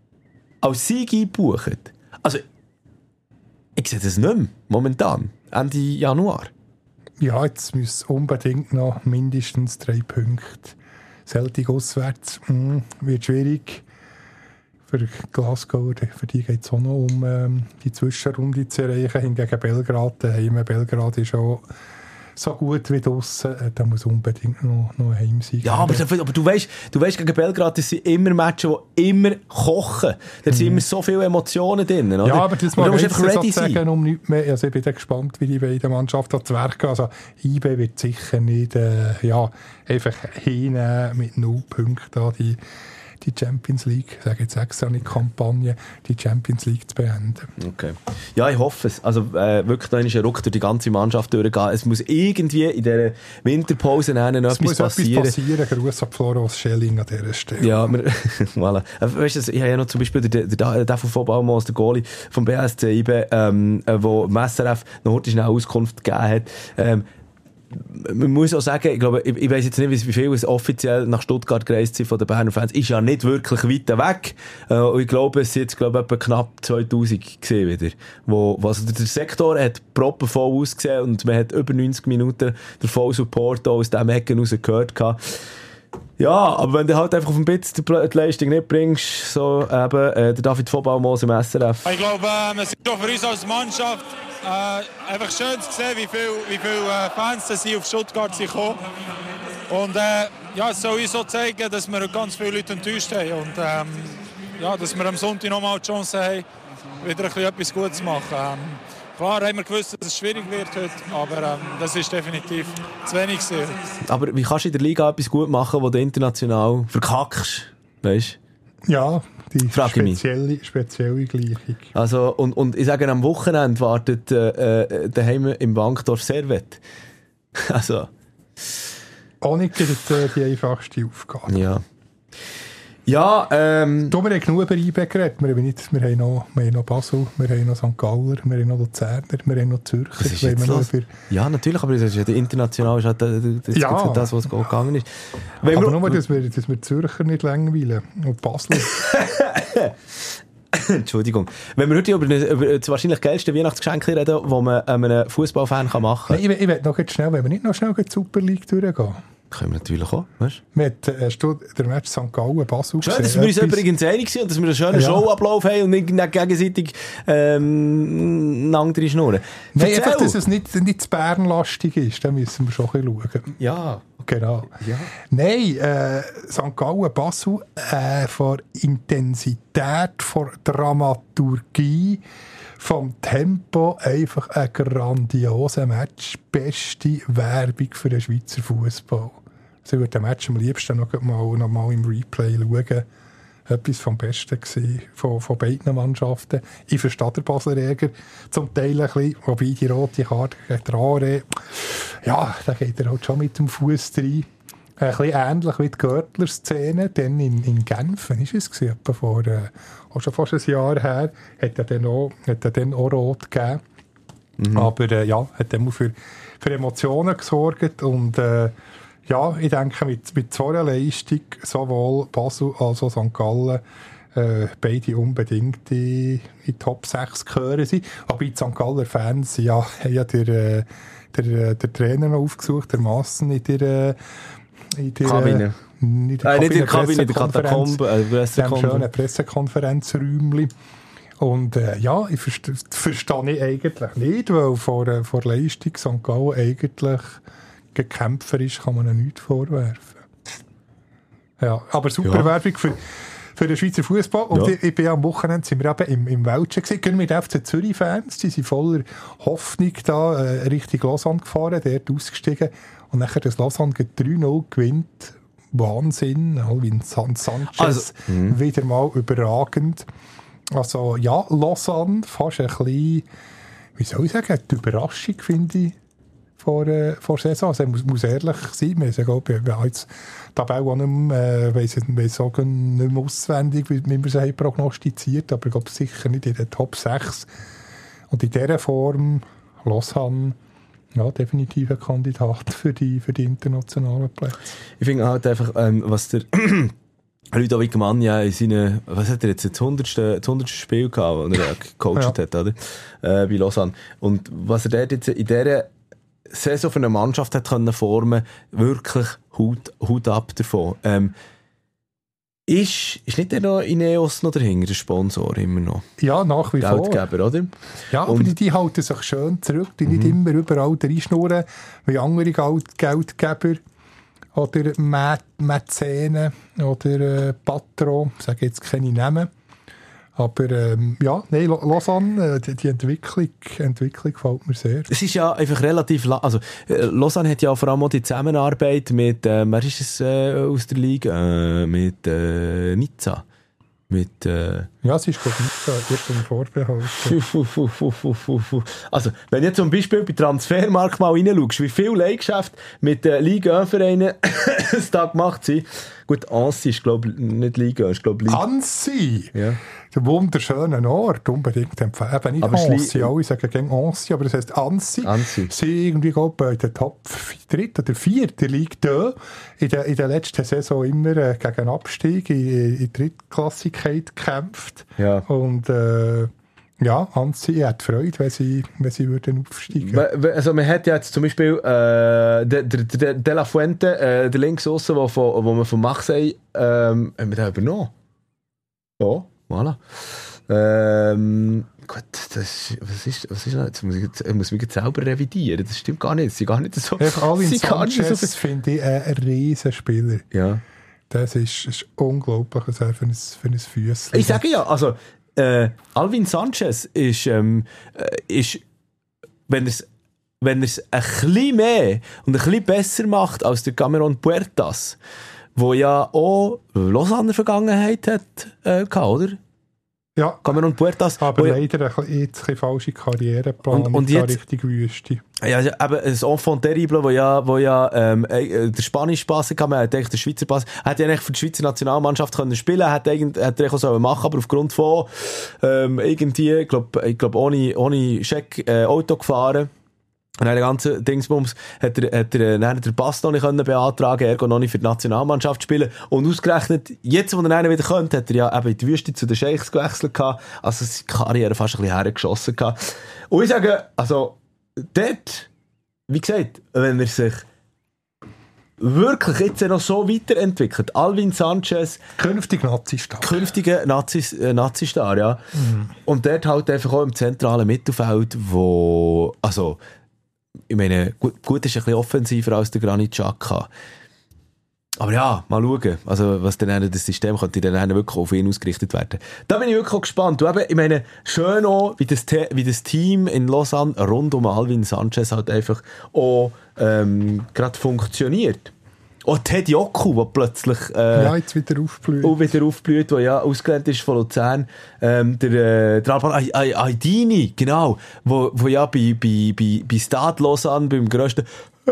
als Sieg eingebucht. Also, ich sehe das nicht mehr, momentan, Ende Januar. Ja, jetzt müssen unbedingt noch mindestens drei Punkte. Celtic auswärts, mh, wird schwierig. Für Glasgow, für die geht es auch noch um ähm, die Zwischenrunde zu erreichen. Hingegen Belgrad, daheim. Belgrad ist auch so gut wie draussen. Äh, da muss unbedingt noch, noch ein Heimsieg. Ja, aber, aber du weißt, du weißt, gegen Belgrad, das sind immer Matches, die immer kochen. Da sind mm. immer so viele Emotionen drin. Oder? Ja, aber das mal musst einfach ready sein. Sagen, um nichts mehr. Also ich bin gespannt, wie die beiden Mannschaften zu Werk gehen. Also I B wird sicher nicht äh, ja, einfach hinnehmen mit null Punkten an die die Champions League, ich sage jetzt extra nicht Kampagne, die Champions League zu beenden. Okay. Ja, ich hoffe es. Also äh, wirklich, da ist ein Ruck durch die ganze Mannschaft durchgehen. Es muss irgendwie in dieser Winterpause etwas es muss passieren. Es muss etwas passieren. Gruß an Floros Schelling an dieser Stelle. Ja, wir, voilà. Weißt du, ich habe ja noch zum Beispiel den, den, den von Baumos, der Goalie vom B S C I B, ähm, wo dem S R F noch heute schnell Auskunft gegeben hat. Ähm, man muss auch sagen, ich glaube, ich, ich weiss jetzt nicht, wie viel es offiziell nach Stuttgart gereist sind von den Berner Fans, ist ja nicht wirklich weit weg. Äh, und ich glaube, es sind jetzt, glaube ich, etwa knapp zweitausend gesehen wieder. Wo, also der Sektor hat proppenvoll ausgesehen und man hat über neunzig Minuten den vollen Support aus dem Ecken raus gehört gehabt. Ja, aber wenn du halt einfach auf dem Bitz die, die Leistung nicht bringst, so eben, äh, der David Vollbaumos im S R F. Ich glaube, äh, es ist auch für uns als Mannschaft äh, einfach schön zu sehen, wie viele wie viel, äh, Fans das hier auf Stuttgart sind gekommen. Und äh, ja, es soll uns so zeigen, dass wir ganz viele Leute enttäuscht haben. Und ähm, ja, dass wir am Sonntag noch mal die Chance haben, wieder ein bisschen etwas Gutes zu machen. Ähm, klar haben wir gewusst, dass es schwierig wird heute, aber ähm, das ist definitiv zu wenig gewesen. Aber wie kannst du in der Liga etwas gut machen, wo du international verkackst? Weißt? Ja, die Frag ich mich. spezielle, spezielle Gleichung. Also, und, und ich sage, am Wochenende wartet äh, äh, daheim im Wankdorf Servet. Also. Auch nicht die, die einfachste Aufgabe. Ja. Ja, ähm... Du, wir haben genug über I B geredet. Wir haben, nicht, wir haben, noch, wir haben noch Basel, wir haben noch Sankt Galler, wir haben noch Luzerner, wir haben noch Zürcher. Was ist jetzt los? Über... Ja, natürlich, aber das ist ja der international ist halt das, das, ja. das, was gegangen ist. Wenn aber wir... nur, dass wir, dass wir Zürcher nicht langweilen. Und Basel. Entschuldigung. Wenn wir heute über, eine, über das wahrscheinlich geilste Weihnachtsgeschenk reden, das man einem Fußballfan machen kann. Nein, ich, ich will noch jetzt schnell, wenn wir nicht noch schnell die Super League durchgehen. Können wir natürlich auch, weißt du? Mit, hast du den Match Sankt Gallen, Basel gesehen? Schön, dass wir uns übrigens einig sind und dass wir einen schönen ja. Showablauf haben und nicht, nicht gegenseitig ähm, andere schnurren. Nein, einfach, dass es nicht, nicht zu bernlastig ist, da müssen wir schon ein bisschen schauen. Ja. Genau. Ja. Nein, äh, Sankt Gallen, Basel, äh, von Intensität, von Dramaturgie, vom Tempo, einfach ein grandioser Match. Beste Werbung für den Schweizer Fußball. Also ich würde den Match am liebsten noch mal, noch mal im Replay schauen. Etwas vom Besten gewesen, von, von beiden Mannschaften. Ich verstehe den Basler-Jäger zum Teil ein bisschen, wobei die rote Karte gegen den Aare, ja, da geht er halt schon mit dem Fuß rein. Ein bisschen ähnlich wie die Görtler-Szene, dann in, in Genf, wann war es gewesen? Etwa vor, äh, auch schon fast ein Jahr her, hat er dann auch, hat er dann auch rot gegeben. Mhm. Aber äh, ja, hat dann für, für Emotionen gesorgt und äh, ja, ich denke, mit, mit so einer Leistung, sowohl Basel als auch Sankt Gallen, äh, beide unbedingt in die Top sechs gehören sind. Aber die Sankt Galler Fans ja, haben ja der, der, der, der Trainer noch aufgesucht, der Maassen in der, in der Kabine. In der äh, nicht in der Kabine, in der Katakombe, äh, Pressekonferenz. Ein schönes Pressekonferenzräumchen. Und äh, ja, ich verstehe, verstehe ich eigentlich nicht, weil vor, äh, vor Leistung Sankt Gallen eigentlich Kämpfer ist, kann man ihnen nichts vorwerfen. Ja, aber super ja. Werbung für, für den Schweizer Fußball. Und ja. ich, ich bin am Wochenende sind wir eben im, im Welschen gewesen. Gehen mit F C Zürich-Fans, die sind voller Hoffnung da äh, Richtung Lausanne gefahren, dort ausgestiegen. Und nachher das Lausanne drei null gewinnt. Wahnsinn. Alvin Sanchez also, wieder mal überragend. Also ja, Lausanne fast ein bisschen, wie soll ich sagen, die Überraschung finde ich. Vor, äh, vor Saison. Also, ich muss, muss ehrlich sein. Wir sagen, wir haben jetzt die Tabelle auch nicht mehr, äh, weiss, weiss auch nicht mehr auswendig, wie, wie wir sie haben prognostiziert, aber ich glaube sicher nicht in den Top sechs. Und in dieser Form, Lausanne, ja, definitiv ein Kandidat für die, für die internationalen Plätze. Ich finde halt einfach, ähm, was der Ludovic Magna in seinen, was hat er jetzt, das hundertste, das hundertste Spiel gehabt, das er gecoacht ja. hat, oder? Äh, bei Lausanne. Und was er dort jetzt in dieser Saison für eine Mannschaft hat können formen, wirklich Hut, Hut ab davon. Ähm, ist, ist nicht der noch Ineos noch dahinter, der Sponsor immer noch? Ja, nach wie vor. Geldgeber, oder? Ja, aber die, die halten sich schön zurück, die mhm. nicht immer überall reinschnurren, wie andere Geldgeber oder Mäzene oder äh, Patron, ich sage jetzt keine Namen. Aber ähm, ja, nein, Lausanne, die, die Entwicklung, Entwicklung gefällt mir sehr. Es ist ja einfach relativ lang. Also, äh, Lausanne hat ja vor allem auch die Zusammenarbeit mit, äh, wer ist es äh, aus der Liga? Äh, mit äh, Nizza. Mit, äh, ja, es ist gut Nizza, jetzt im Vorbehalt. Also, wenn du zum Beispiel bei Transfermarkt mal reinschaust, wie viele Leihgeschäfte mit äh, Liga-Vereinen es da gemacht sind. Gut, Annecy ist, glaube ich, nicht Liga, ist, glaube ich, Liga. Annecy? Ja. Ein wunderschöner Ort, unbedingt empfehlen. Eben nicht Annecy, alle sagen gegen Annecy, aber das heisst Annecy. Annecy. Sie irgendwie bei der Top drei oder vier der Liga da. In der, in der letzten Saison immer äh, gegen Abstieg in, in Drittklassigkeit gekämpft. Ja. Und äh, ja, Annecy hat Freude, wenn sie, wenn sie würden aufsteigen. Also man hat ja jetzt zum Beispiel äh, De, De, De, De La Fuente, äh, der links aussen, wo, wo man von Marseille ähm, haben wir den übernommen. Ja. Voilà. Ähm, gut, das, was ist, was ist das? Jetzt muss ich, jetzt muss ich mich jetzt selber revidieren. Das stimmt gar nicht. Sie gar nicht so. Alvin Sanchez so finde ich ein riesen Spieler. Ja. Das ist, ist unglaublich, was er für ein, für ein Füßchen. Ich sage ja, also, äh, Alvin Sanchez ist, ähm, ist wenn er es wenn ein bisschen mehr und ein bisschen besser macht als der Cameron Puertas, der ja auch Lausanne Vergangenheit hat, äh, gehabt, oder? Ja, Cameron Puertas. aber ja, leider ein bisschen, jetzt ein bisschen falsche Karriereplan und, und jetzt, richtig Wüste. Ja, eben ein Enfant terrible, wo ja, wo ja ähm, äh, der Spanisch Pass hatte, man hat eigentlich den Schweizer Pass, hat ja eigentlich für die Schweizer Nationalmannschaft können spielen, hat eigentlich hat er auch so machen, aber aufgrund von ähm, irgendwie, ich glaube, ich glaub, ohne ohne Scheck äh, Auto gefahren. Und dann den ganzen Dingsbums hat er, hat er dann den Pass noch nicht können beantragen, er noch nicht für die Nationalmannschaft spielen. Und ausgerechnet, jetzt, wo er dann wieder könnte, hat er ja eben in die Wüste zu den Scheichs gewechselt gehabt. Also seine Karriere fast ein bisschen hergeschossen gehabt. Und ich sage, also, dort, wie gesagt, wenn er sich wirklich jetzt noch so weiterentwickelt, Alvin Sanchez, künftig Nazi-Star. Künftiger Nazis, äh, Nazi-Star, ja. Mhm. Und dort halt einfach auch im zentralen Mittelfeld, wo, also, ich meine, gut, gut ist ein bisschen offensiver als der Granit Xhaka. Aber ja, mal schauen. Also, was dann das System könnte dann wirklich auf ihn ausgerichtet werden. Da bin ich wirklich auch gespannt. Du eben, ich meine, schön auch, wie das, Te- wie das Team in Lausanne rund um Alvin Sanchez halt einfach auch ähm, gerade funktioniert. Auch Teddy Oku, der plötzlich äh, ja, jetzt wieder aufblüht. Auch wieder aufblüht, der ja ausgelernt ist von Luzern. Ähm, der äh, der Alban Aydini, genau, wo, wo ja bei, bei, bei, bei Stade Lausanne, beim grössten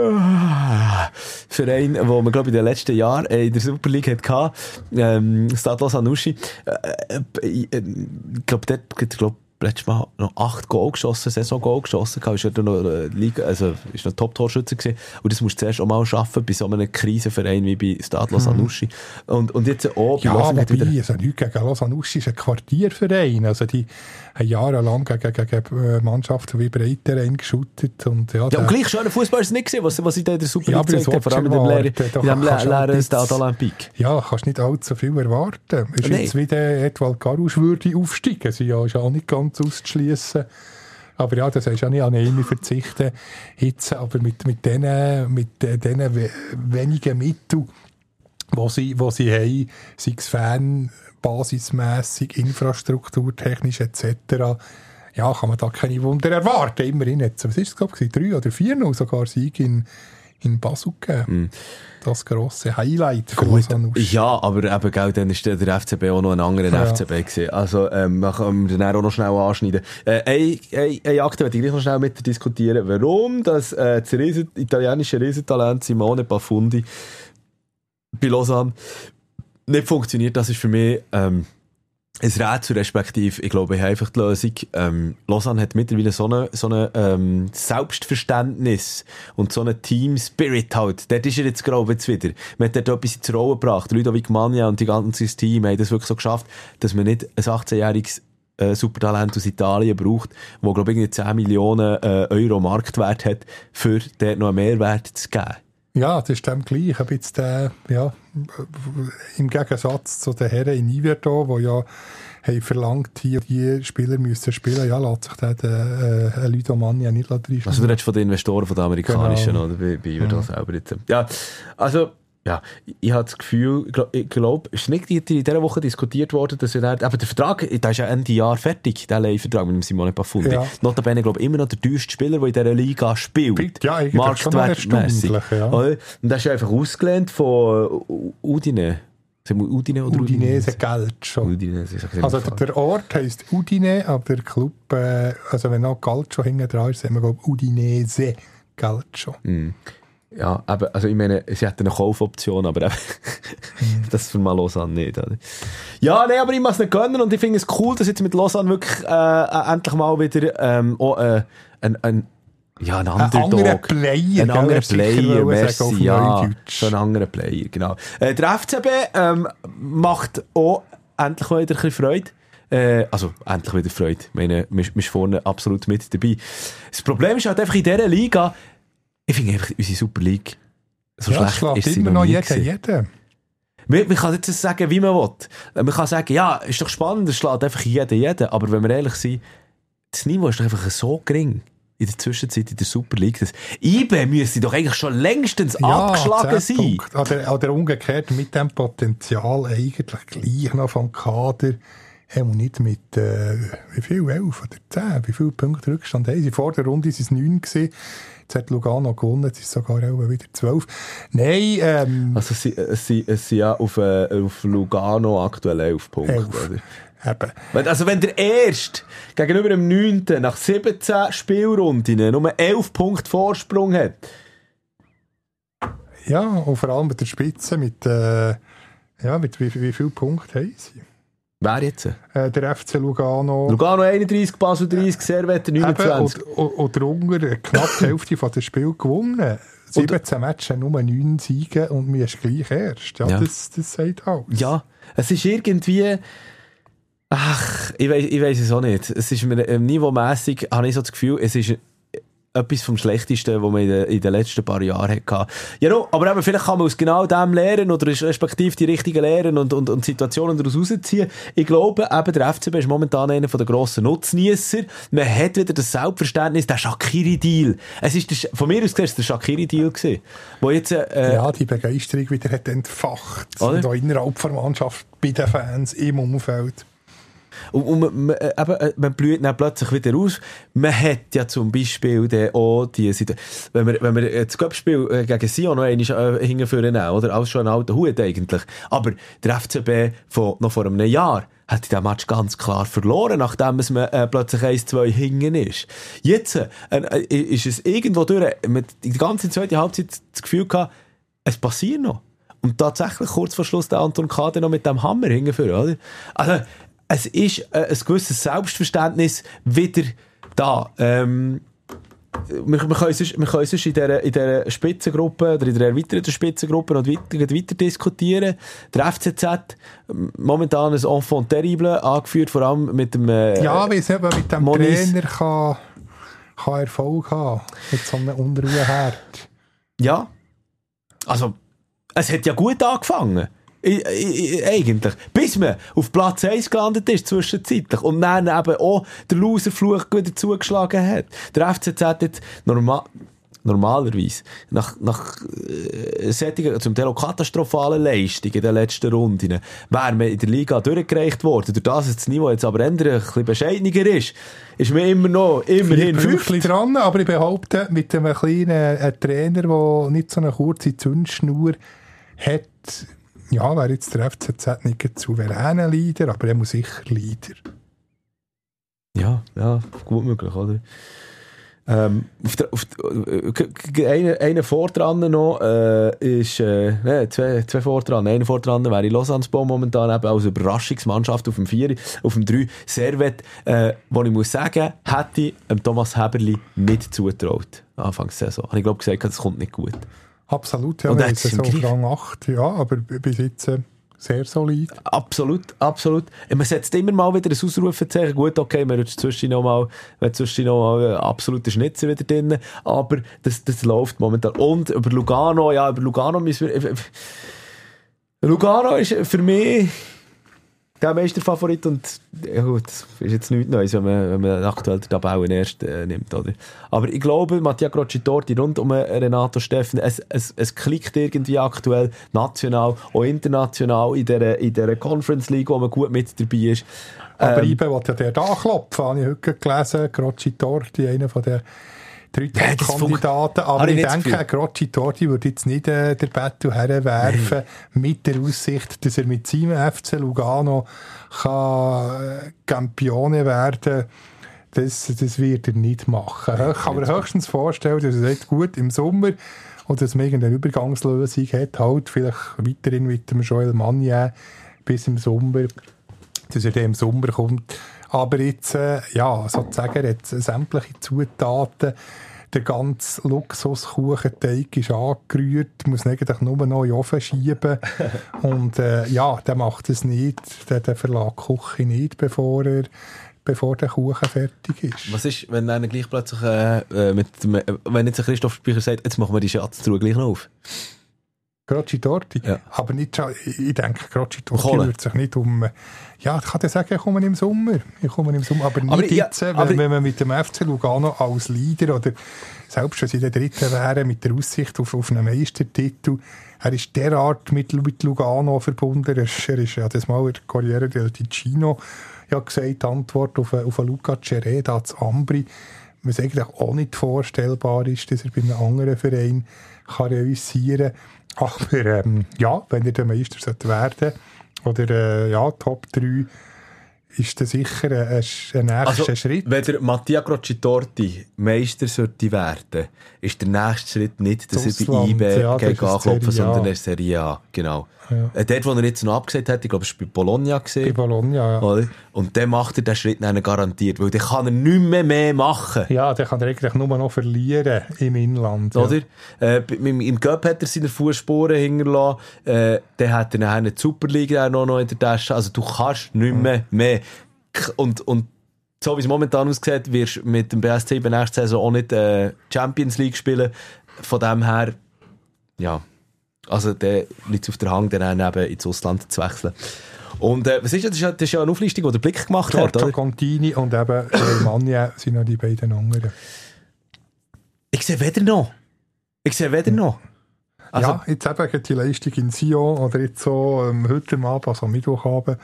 äh, Verein, wo man, glaube ich, in den letzten Jahren äh, in der Super League hatte, ähm, Stade Lausanne Uschi, äh, äh, ich glaube, dort, glaub, letztes Mal noch acht Goal geschossen, Saison-Goal geschossen, ist ja noch Liga, also ist noch Top-Torschütze gewesen. Und das musst du zuerst auch mal schaffen bei so einem Krisenverein wie bei Stade Lausanne Uschi. Und, und jetzt auch ja, bei Lausanne wobei, wieder... also nichts gegen Lausanne Uschi ist ein Quartierverein. Also die haben jahrelang gegen, gegen Mannschaften wie Breiterein geschuttet. Und, ja, ja, und gleich schöner Fußball ist es nicht gesehen, was, was ich da in der Super League ja, gezeigt habe, vor allem in dem leeren, leeren Stade Olympique. Ja, kannst nicht allzu viel erwarten. Ist nee. Jetzt wieder Edouard Garouche würde aufsteigen. Sie ja, ist auch nicht ganz auszuschließen. Aber ja, das heißt ja nicht an ihn verzichten. Jetzt aber mit, mit diesen mit den wenigen Mitteln, die sie, wo sie haben, sei es Fan, basismässig, infrastrukturtechnisch et cetera, ja, kann man da keine Wunder erwarten. Immerhin jetzt, was ist es, glaube ich, drei oder vier noch sogar Sieg in, in Basel gegeben. Mm. Das grosse Highlight für Lausanne. Ja, aber eben, gell, dann ist der F C B auch noch ein anderer ja. F C B gewesen. Also, ähm, man kann den auch noch schnell anschneiden. Äh, eine, eine, eine Akte möchte ich gleich noch schnell mit dir diskutieren. Warum das, äh, das Riesen, italienische Riesentalent Simone Pafundi bei Lausanne nicht funktioniert, das ist für mich, ähm, ein Rätsel, respektive, ich glaube, ich habe einfach die Lösung. Ähm, Lausanne hat mittlerweile so eine, so eine ähm, Selbstverständnis und so einen Team-Spirit halt. Dort ist er jetzt gerade jetzt wieder. Man hat dort etwas ins Rollen gebracht. Ludovic Magna und die ganze Team haben das wirklich so geschafft, dass man nicht ein achtzehnjähriges äh, Supertalent aus Italien braucht, wo, glaube ich, zehn Millionen äh, Euro Marktwert hat, für dort noch einen Mehrwert zu geben. Ja, das ist dem gleich. Ein bisschen der, ja, im Gegensatz zu den Herren in Yverdon, die ja haben verlangt, hier die Spieler müssen spielen, ja, lässt sich der, der äh, Ludo Magna nicht reinschreiben. Also du redest von den Investoren, von den amerikanischen, genau. Oder bei, bei Yverdon ja. selber jetzt. Ja, also... Ja, ich habe das Gefühl, ich glaube, glaub, es ist nicht in dieser Woche diskutiert worden, dass er dann, aber der Vertrag, der ist ja Ende Jahr fertig, der Leihvertrag mit dem Simone Pafundi. Ja. Notabene, glaube ich, immer noch der teuerste Spieler, der in dieser Liga spielt. Ja, eigentlich schon erstaunlich, ja. Und der ist einfach ausgelehnt von Udine. Udine oder Udinese Calcio. Udinese, also der, der Ort heisst Udine, aber der Club, äh, also wenn noch Calcio hinten dran ist, sagen wir, glaube ich, Udinese Calcio. Mm. Ja, aber, also ich meine, sie hatten eine Kaufoption, aber eben, das für mal Lausanne nicht. Oder? Ja, nein, aber ich muss es nicht gönnen und ich finde es cool, dass jetzt mit Lausanne wirklich äh, endlich mal wieder ähm, auch, äh, ein, ein, ja, ein Underdog. Ein anderer Player. Ein anderer Player, merci, ja. So ein anderer Player, genau. Äh, der F C B ähm, macht auch endlich mal wieder ein bisschen Freude. Äh, also, endlich wieder Freude. Ich meine, man ist vorne absolut mit dabei. Das Problem ist halt einfach in dieser Liga, ich finde einfach unsere Super League so ja, schlecht ist sie immer noch noch nie jeder, jeder. Man, man kann jetzt sagen, wie man will. Man kann sagen, ja, ist doch spannend, es schlägt einfach jeder jeden. Aber wenn wir ehrlich sind, das Niveau ist doch einfach so gering in der Zwischenzeit in der Super League. Das I B müsste doch eigentlich schon längstens ja, abgeschlagen sein. Oder, oder umgekehrt mit dem Potenzial eigentlich gleich noch vom Kader. Haben wir nicht mit, äh, wie viel, elf oder zehn, wie viele Punkte Rückstand haben sie? Vor der Runde waren es neun gewesen. Jetzt hat Lugano gewonnen, jetzt ist es sogar auch wieder zwölf. Nein, ähm... Also es sind, es sind, es sind ja auf, äh, auf Lugano aktuell elf Punkte, elf. Oder? Eben. Also wenn der Erste gegenüber dem Neunten nach siebzehn Spielrunden nur elf Punkte Vorsprung hat. Ja, und vor allem mit der Spitze, mit, äh, ja, mit wie, wie viele Punkte haben sie? Wer jetzt? Äh, der F C Lugano. Lugano einunddreissig, Basel dreißig, Servette neunundzwanzig. Eben, und, und darunter knapp die Hälfte von des Spiels gewonnen. siebzehn Matches, nur neun Siege und wir sind gleich erst. Ja, ja. Das, das sagt alles. Ja, es ist irgendwie... Ach, ich weiss, ich weiss es auch nicht. Es ist mir, ähm, niveaumässig habe ich so das Gefühl, es ist etwas vom Schlechtesten, was man in den, in den letzten paar Jahren hatte. Ja, no, aber eben, vielleicht kann man aus genau dem lernen oder respektive die richtigen lernen und, und, und Situationen daraus rausziehen. Ich glaube, eben, der F C B ist momentan einer der grossen Nutzniesser. Man hat wieder das Selbstverständnis, der Shaqiri-Deal. Es ist der, von mir aus gesehen, der Shaqiri-Deal gewesen. Wo jetzt, äh, ja, die Begeisterung wieder hat entfacht. Oder? Und auch innerhalb der Mannschaft, bei den Fans, im Umfeld. Und, und man, eben, man blüht dann plötzlich wieder aus. Man hat ja zum Beispiel dann auch die Situation, wenn wir, wenn wir das Cup-Spiel gegen Sion noch einmal äh, hinführen, oder? Alles schon ein alter Hut eigentlich. Aber der F C B von, noch vor einem Jahr hat den Match ganz klar verloren, nachdem es man, äh, plötzlich eins zwei hinten ist. Jetzt äh, äh, ist es irgendwo durch, mit die ganze zweite Halbzeit das Gefühl gehabt, es passiert noch. Und tatsächlich kurz vor Schluss der Anton Kader noch mit dem Hammer hingeführt, oder? Also, es ist äh, ein gewisses Selbstverständnis wieder da. Ähm, wir, wir können sonst, wir können sonst in dieser, in dieser Spitzengruppe oder in der erweiterten Spitzengruppe noch weiter, weiter diskutieren. Der F C Z, momentan ein Enfant terrible, angeführt vor allem mit dem äh, ja, weil es eben mit dem Moniz. Trainer kann, kann Erfolg haben, mit so einem Unruheherd. Ja, also es hat ja gut angefangen. I, I, I, eigentlich. Bis man auf Platz eins gelandet ist, zwischenzeitlich. Und dann eben auch der Loserfluch wieder zugeschlagen hat. Der F C Z hat normal, normalerweise nach, nach äh, solchen, zum Teil auch katastrophalen Leistungen in den letzten Runden, wäre man in der Liga durchgereicht worden. Durch das, dass das Niveau jetzt aber ein bisschen bescheidener ist, ist man immer noch, immerhin fünfzig dran, aber ich behaupte, mit einem kleinen äh, Trainer, der nicht so eine kurze Zündschnur hat, ja, wäre jetzt der F C Z nicht ein souveräner Leader, aber er muss sicher Leader. Ja, ja, gut möglich, oder? Ähm, auf der, auf der, eine, eine Vordran noch äh, ist, äh, ne, zwei, zwei Vordran. Eine Vordran wäre Lausanne-Bau momentan eben als Überraschungsmannschaft auf dem vier, auf dem drei Servette, äh, wo ich muss sagen, hätte ich Thomas Heberli nicht zugetraut. Anfangs Saison. Habe ich glaube gesagt, das kommt nicht gut. Absolut, ja. Und wir sind so auf Rang acht, ja, aber bis jetzt äh, sehr solid. Absolut, absolut. Man setzt immer mal wieder ein Ausrufezeichen. Gut, okay, man rutscht zwischen noch mal, man zwischen noch mal absolute Schnitzer wieder drin, aber das, das läuft momentan. Und über Lugano, ja, über Lugano müssen wir... Lugano ist für mich der Meisterfavorit und ja gut, das ist jetzt nichts Neues, wenn man, wenn man aktuell den Tabellen erst äh, nimmt, oder? Aber ich glaube, Mattia Crocitorti rund um Renato Steffen, es, es, es klickt irgendwie aktuell national, auch international in dieser, in dieser Conference League, wo man gut mit dabei ist. Aber ähm, Ibe will ja der da klopfen, habe ich heute gelesen, Crocitorti, einer von der drei Kandidaten, aber ich denke, Crocitorti würde jetzt nicht äh, der Battle herwerfen, mit der Aussicht, dass er mit seinem F C Lugano kann äh, Campione werden. Das, das wird er nicht machen. Ich kann mir höchstens vorstellen, dass er sagt, gut, im Sommer, und dass man irgendeine Übergangslösung hat, halt vielleicht weiterhin mit dem Joel Magnier bis im Sommer, dass er dann im Sommer kommt. Aber jetzt, äh, ja, sozusagen, er hat sämtliche Zutaten, der ganze Luxuskuchenteig ist angerührt, muss eigentlich nur noch in den Ofen schieben. Und äh, ja, der macht es nicht, der, der verlässt die Küche nicht, bevor er bevor der Kuchen fertig ist. Was ist, wenn einer gleich plötzlich, äh, mit dem, wenn jetzt Christoph Speicher sagt, jetzt machen wir die Schatztruhe gleich noch auf? Crocitorti? Ja. Aber nicht, ich denke, Crocitorti würde sich nicht um... Ja, ich kann dir sagen, ich komme im Sommer. Ich komme im Sommer, aber nicht aber jetzt, ja, wenn, aber wenn man mit dem F C Lugano als Leader oder selbst wenn sie in der dritten wären, mit der Aussicht auf, auf einen Meistertitel, er ist derart mit, mit Lugano verbunden. Er ist, er ist ja das Mal in der Corriere del Ticino ja gesagt, die Antwort auf, auf Luca Cereda zu Ambri, was eigentlich auch nicht vorstellbar ist, dass er bei einem anderen Verein kann realisieren kann. Aber ähm, ja, wenn er der Meister sollte werden oder äh, ja, Top drei, ist das sicher ein, ein nächster also, Schritt. Wenn der Mattia Crocitorti Meister sollte werden, ist der nächste Schritt nicht, dass das er bei Ausland, I B ja, gegen anklopfen, sondern er Serie A. Genau. Ja. Äh, dort, wo er jetzt noch abgesagt hat, ich glaube, es war bei Bologna. Bei Bologna, ja. Oder? Und dann macht er den Schritt dann garantiert, weil dann kann er nicht mehr, mehr machen. Ja, der kann er eigentlich nur noch verlieren im Inland. Ja. Oder? Äh, im, Im Cup hat er seine Fußspuren hinterlassen. Äh, dann hat er nachher eine Superliga noch, noch in der Tasche. Also du kannst nicht mehr mehr. Und, und so wie es momentan aussieht, wirst du mit dem B S C bei der nächsten Saison auch nicht äh, Champions League spielen. Von dem her, ja, also der liegt auf der Hand, dann eben ins Ausland zu wechseln. Und äh, was ist das? Das ist ja, das ist ja eine Auflistung, die der Blick gemacht hat, Giorgio oder? Contini und eben Mania sind noch die beiden anderen. Ich sehe weder noch. Ich sehe weder noch. Also, ja, jetzt eben die Leistung in Sion oder jetzt so ähm, heute Abend, also Mittwochabend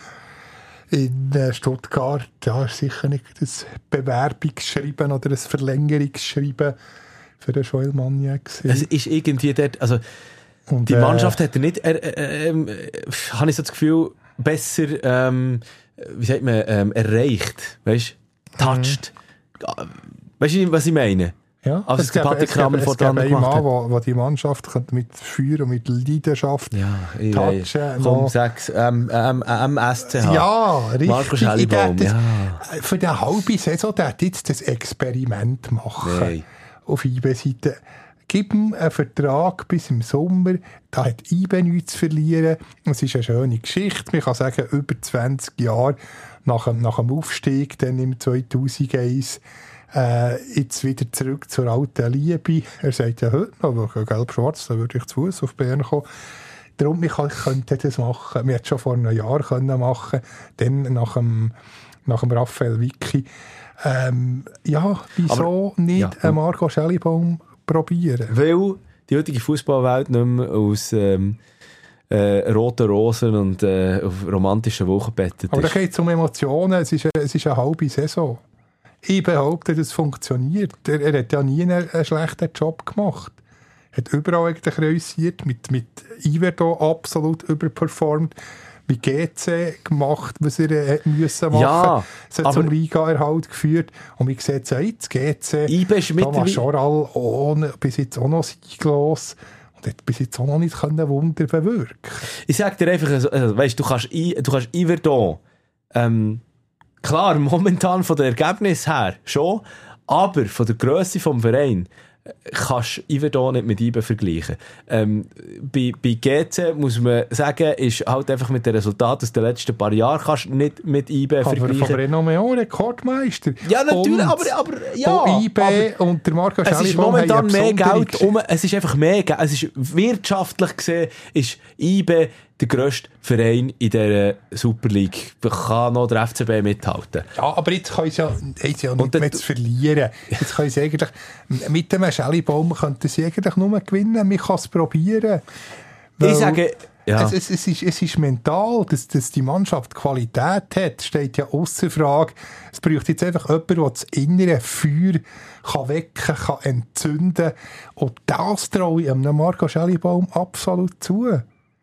in äh, Stuttgart, ja, ist sicher nicht das Bewerbungsschreiben oder das Verlängerungsschreiben für den Joel Mania gewesen. Es ist irgendwie dort, also Und, die äh, Mannschaft hat er nicht, äh, äh, äh, habe ich so das Gefühl, besser, ähm, wie sagt man, ähm, erreicht, weißt du, touched. Mhm. Weißt du, was ich meine? Ja, also es der gibt, Patrick es Kramer gibt, vor es gibt dran einen gemacht Mann, hat. wo, wo die Mannschaft mit Feuer und mit Leidenschaft Ja, ich touchen. weiß. Komm, sag's, ähm, ähm, ähm, S C H. Ja, richtig. Marco Ich Schellibaum, das, ja. Für eine halbe Saison der jetzt das Experiment machen. Nein. Auf I B-Seite. Gib ihm einen Vertrag bis im Sommer. Da hat I B nichts zu verlieren. Es ist eine schöne Geschichte. Man kann sagen, über zwanzig Jahre nach dem, nach dem Aufstieg, dann im zweitausendeins, äh, jetzt wieder zurück zur alten Liebe. Er sagt ja heute noch, gelb-schwarz, da würde ich zu Fuß auf Bern kommen. Darum, ich könnte das machen. Wir hätten schon vor einem Jahr können machen, dann nach dem, nach dem Raphael Vicky. Ähm, ja, wieso Aber, nicht ja. einen Marco Schellibaum probieren? Weil die heutige Fußballwelt nicht mehr aus ähm, äh, roten Rosen und äh, auf romantischen Wochen bettet ist. Aber da geht es um Emotionen. Es ist, eine, es ist eine halbe Saison. Ich behaupte, das funktioniert. Er, er hat ja nie einen, einen schlechten Job gemacht. Er hat überall eigentlich realisiert, mit, mit Iverdo absolut überperformt, mit G C gemacht, was er äh, müssen machen. Ja, es hat zum Liga-Erhalt geführt. Und wie sieht es jetzt? G C, I B ist Thomas mittlerweile- Schoral, ohne, bis jetzt auch noch sieglos. Und hat bis jetzt auch noch nicht können Wunder bewirken. Ich sag dir einfach, also, weißt, du kannst, I, du kannst Iverdon, ähm, klar, momentan von den Ergebnissen her schon, aber von der Grösse vom Verein kannst du Iverdon nicht mit I B vergleichen. Ähm, bei, bei G C muss man sagen, ist halt einfach mit den Resultaten aus den letzten paar Jahren kannst du nicht mit I B Aber vergleichen. von Renomeo Rekordmeister. Ja, natürlich, und, aber, aber ja. und I B aber und der Marco es ist Schellibaum momentan haben mehr eine besondere Geld um, es ist einfach mehr Geld. Es ist wirtschaftlich gesehen, ist I B der grösste Verein in dieser Super League. Kann noch der F C B mithalten. Ja, aber jetzt können sie ja, haben sie ja nicht Und dann- mehr zu verlieren. Jetzt können sie eigentlich, mit dem Schellibaum könnten sie eigentlich nur gewinnen. Man kann es probieren. Ich Weil sage, ja. es, es, es, ist, es ist mental, dass, dass die Mannschaft Qualität hat, steht ja ausser Frage. Es braucht jetzt einfach jemanden, der das innere Feuer kann wecken, kann entzünden. Und das traue ich einem Marco Schellibaum absolut zu.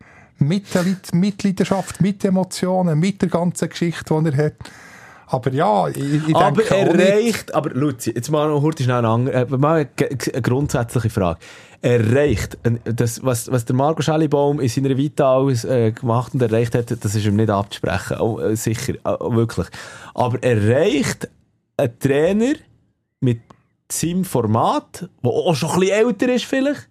Mit der Leid- mit Leidenschaft, mit Emotionen, mit der ganzen Geschichte, die er hat. Aber ja, ich, ich aber denke auch er nicht- reicht, aber Luzi, jetzt mal noch kurz schnell eine, andere, äh, mal eine, ge- eine grundsätzliche Frage. Er reicht, das, was, was der Marco Schellibaum in seiner Vita alles äh, gemacht und erreicht hat, das ist ihm nicht abzusprechen. Oh, äh, sicher, oh, wirklich. Aber er reicht ein Trainer mit seinem Format, der auch schon ein bisschen älter ist vielleicht,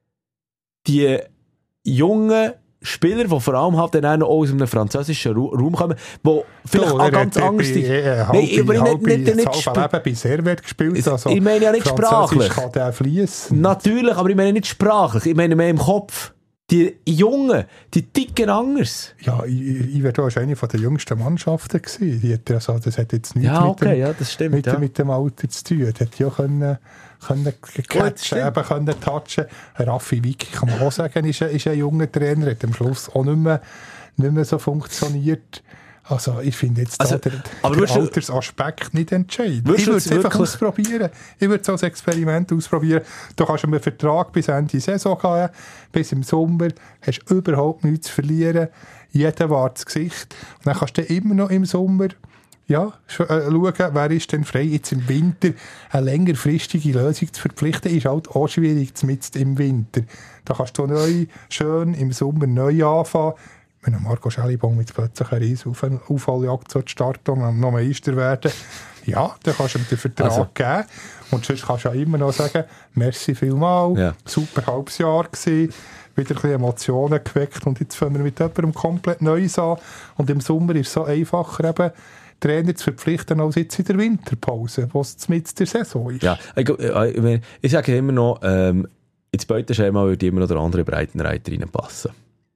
die jungen Spieler, die vor allem halt dann auch aus einem französischen Ra- Raum kommen, die vielleicht So, auch er ganz hat anders bei, sind. äh, Nein, halbe- aber ich halbe- nicht, nicht, nicht, das nicht halbe sp- Leben bei Servet gespielt. Also Ich meine ja nicht Französisch sprachlich. kann der fließen. Natürlich, aber ich meine nicht sprachlich, ich meine mehr im Kopf. Die die Jungen, die ticken anders. Ja, Iverdo war eine von der jüngsten Mannschaften gewesen. Die hat also, das hat jetzt nichts ja, mit, okay, dem, ja, das stimmt, mit, ja. mit dem Alter zu tun. Die hat ja können, können catchen, eben können touchen. Raffi Vicky, kann man auch sagen, ist ein, ist ein junger Trainer, hat am Schluss auch nicht mehr, nicht mehr so funktioniert. Also ich finde jetzt also, da der, aber der Altersaspekt nicht entscheidend. Ich würde es einfach ausprobieren. Ich würde es als Experiment ausprobieren. Du kannst einen Vertrag bis Ende der Saison gehen, bis im Sommer, hast überhaupt nichts zu verlieren. Jeder wahrt das Gesicht. Und dann kannst du immer noch im Sommer ja, schauen, wer ist denn frei. Jetzt im Winter eine längerfristige Lösung zu verpflichten, ist halt auch schwierig, zumindest im Winter. Da kannst du neu, schön im Sommer neu anfangen. Wenn Marco Schellibaum mit plötzlich eine riesen Aufholjagd starten und noch Meister werden, ja, dann kannst du ihm den Vertrag also. geben. Und sonst kannst du ja immer noch sagen, merci vielmals, ja. super halbes Jahr gewesen, wieder ein bisschen Emotionen geweckt und jetzt fangen wir mit jemandem komplett Neues an. Und im Sommer ist es so einfacher, eben Trainer zu verpflichten, als jetzt in der Winterpause, wo es mit der Saison ist. Ja, ich, ich, ich sage immer noch, ähm, ins Beutenschema würde immer noch der andere Breitenreiter reinpassen.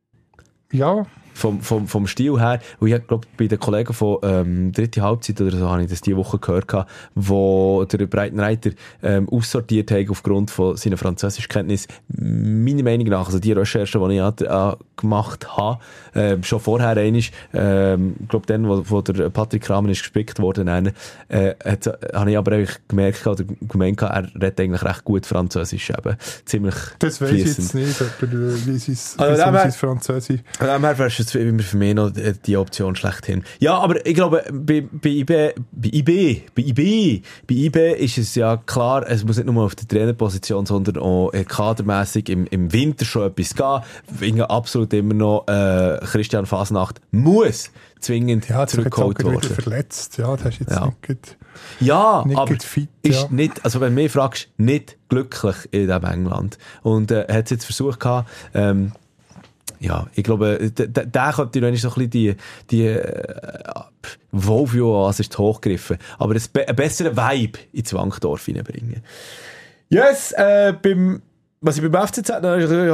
Ja. Vom, vom, vom Stil her, und ich glaube, bei den Kollegen von ähm, dritte Halbzeit oder so habe ich das diese Woche gehört, wo der Breitenreiter ähm, aussortiert hat aufgrund von seiner Französischkenntnis. Meiner Meinung nach, also die Recherche, die ich äh, gemacht habe, äh, schon vorher einmal, ähm, ich glaube dann, wo, wo der Patrick Kramer ist gespickt worden, äh, hat, habe ich aber eigentlich gemerkt, oder gemeint, er redet eigentlich recht gut Französisch eben. Ziemlich das weiß ich jetzt nicht, aber wie sie es Französisch... Das ist immer für mich noch die Option schlechthin. Ja, aber ich glaube, bei, bei I B, bei I B, bei I B, bei I B ist es ja klar, es muss nicht nur auf der Trainerposition, sondern auch kadermässig im, im Winter schon etwas gehen. Ich finde absolut immer noch, äh, Christian Fasnacht muss zwingend ja, zurückgeholt werden. Ja, verletzt. Ja, das ist jetzt ja. nicht gut. Ja, nicht aber fit, ist ja. nicht, also wenn du mich fragst, nicht glücklich in diesem England. Und er äh, hat es jetzt versucht gehabt, ähm, ja, ich glaube, da, da könnte ich noch so ein bisschen die, die äh, Wolfio-Oase ist hochgegriffen, aber ein be- einen besseren Vibe ins Wankdorf hineinbringen. Yes, äh, beim, was ich beim F C Z noch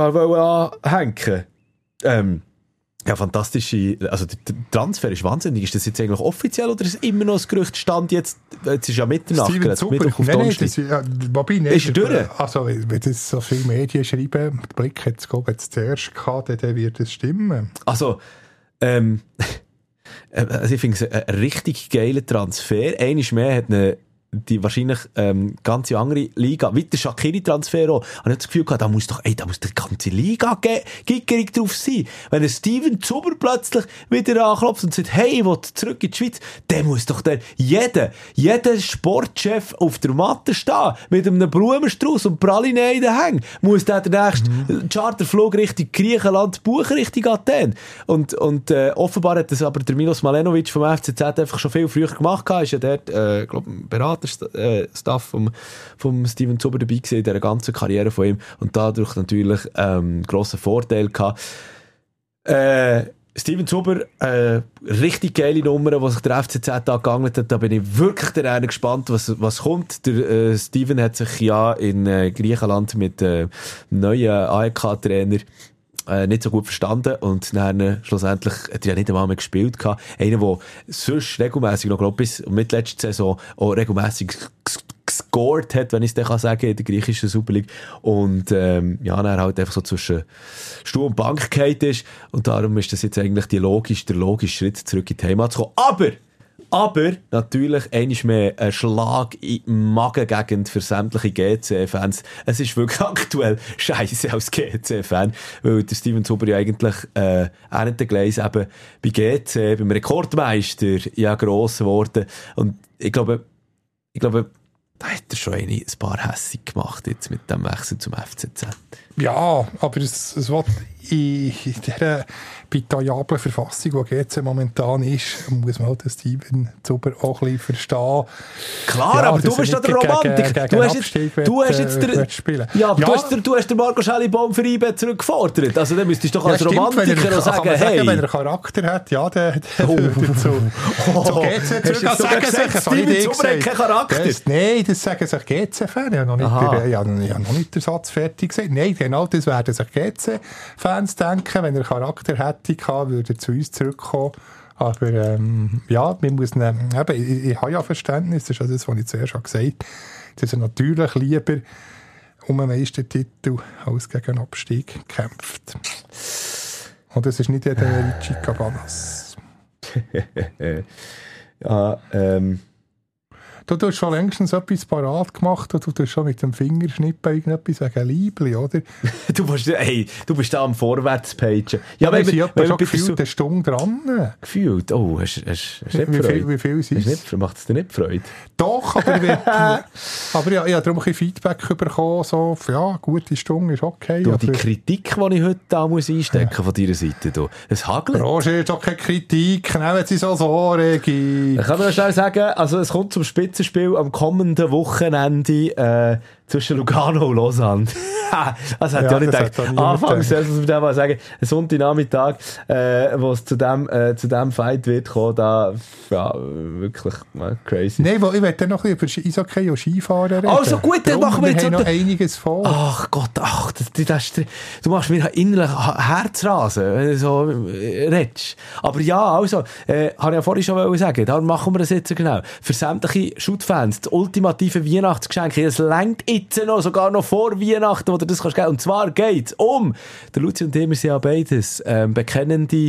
anhängen ähm, ja, fantastische, also der Transfer ist wahnsinnig. Ist das jetzt eigentlich offiziell oder ist es immer noch ein Gerücht? Stand jetzt, jetzt ist ja Mitternacht. Steven Zuber, Mittwoch auf nein, nein, das, ja, wobei, nein, ist er durch? Also, wenn das so viele Medien schreiben, der Blick hat es, glaube ich, zuerst gehabt, dann wird es stimmen. Also, ähm, also ich finde es ein richtig geiler Transfer. Einmal mehr hat eine die wahrscheinlich ähm, ganze andere Liga, wie der Shaqiri-Transfer auch, habe ich das Gefühl gehabt, da muss doch, ey, da muss die ganze Liga ge- gickerig drauf sein. Wenn ein Steven Zuber plötzlich wieder anklopft und sagt, hey, ich will zurück in die Schweiz, dann muss doch der, jeder, jeder Sportchef auf der Matte stehen, mit einem Blumenstrauß und Praline in den Hängen, muss der den nächsten mhm. Charterflug Richtung Griechenland buchen, Richtung Athen. Und, und äh, offenbar hat das aber der Milos Malenovic vom F C Z einfach schon viel früher gemacht, ist ja dort, äh, glaube ich, Berater Staff vom, vom Steven Zuber dabei gewesen, in dieser ganzen Karriere von ihm und dadurch natürlich ähm, grossen Vorteil gehabt. Äh, Steven Zuber, äh, richtig geile Nummer, die sich der F C Z angegangelt hat, da bin ich wirklich der gespannt, was, was kommt. Der äh, Steven hat sich ja in äh, Griechenland mit äh, neuen A E K-Trainer Äh, nicht so gut verstanden und dann äh, schlussendlich hat er ja nicht einmal mehr gespielt gehabt. Einer, der sonst regelmässig noch, glaube ich, bis mit letzter Saison auch regelmässig gescored hat, wenn ich es dann kann sagen, in der griechischen Super League. Und ähm, ja, dann halt einfach so zwischen Stuhl und Bank gefallen ist und darum ist das jetzt eigentlich die logisch, der logische Schritt zurück in die Heimat zu kommen. Aber Aber natürlich einmal mehr ein Schlag in die Magengegend für sämtliche G C-Fans. Es ist wirklich aktuell scheisse als G C-Fan, weil der Steven Zuber ja eigentlich äh, an den Gleis eben bei G C, beim Rekordmeister, ja gross geworden. Und ich glaube, ich glaube, da hat er schon eine, ein paar hässig gemacht jetzt mit dem Wechsel zum F C Z. Ja, aber es, es wird in dieser pitoyablen Verfassung, die G C momentan ist, muss man halt den Steven Zuber auch ein bisschen verstehen. Klar, ja, aber du bist doch der Romantik. Du hast jetzt, du hast jetzt der, spielen. Ja, aber ja. Du, hast der, du hast den Marco Schellibaum für I B zurückgefordert. Also dann müsstest du doch als ja, Romantiker noch sagen, hey. Sagen, wenn er Charakter hat, ja, der oh. dazu. Oh. Zu G C zurück. Das sagen sich, Steven Zuber hat keinen Charakter. Das, nein, das sagen sich G C-Fans. Ich habe noch nicht, der, ich habe noch nicht den Satz fertig gesehen. Nein, genau das werden sich G C-Fans denken. Wenn er Charakter hätte, würde er zu uns zurückkommen. Aber ähm, ja, man muss ne, eben, ich, ich habe ja Verständnis, das ist ja das, was ich zuerst schon gesagt habe, dass er natürlich lieber um einen Meistertitel als gegen einen Abstieg kämpft. Und das ist nicht jeder Richie Cabanas. ja, ähm... Du, du hast schon längstens etwas parat gemacht und du hast schon mit dem Fingerschnippen irgendetwas wegen Liebli, oder? du, bist, hey, du bist da am Vorwärtspagen. Ja, aber ich habe schon gefühlt so eine Stunde dran. Gefühlt? Oh, hast du nicht wie viel, wie viel ist es? Macht es dir nicht Freude? Doch, aber ich will, aber ja, ich habe darum ein bisschen Feedback bekommen, so, ja, gute Stunde ist okay. Du, die Kritik, die ich heute da muss einstecken ja. von deiner Seite, du, es hagelt. Roger, ist doch keine Kritik, nehmen Sie so so, Regi. Ich kann mir noch schnell sagen, also es kommt zum Spitzenspiel am kommenden Wochenende äh, zwischen Lugano und Lausanne. das hat ja, ja nicht gedacht. Anfangs, das muss man mal sagen, ein Sonntagnachmittag, äh, wo es zu dem, äh, zu dem Fight wird kommen, da, ja, wirklich mal crazy. Nein, ich will dann noch ein bisschen über Eishockey und Skifahren reden. Also gut, dann machen wir jetzt... Wir haben noch einiges vor. Ach Gott, ach, das, das, das, du machst mir innerlich Herzrasen, wenn du so äh, redest. Aber ja, also, äh, habe ich ja vorhin schon sagen, darum machen wir das jetzt genau. Für sämtliche Shoot-Fans, das ultimative Weihnachtsgeschenk, es reicht jetzt noch, sogar noch vor Weihnachten, wo du das kannst geben. Und zwar geht es um, der Luzi und ich, wir sind ja beides ähm, bekennende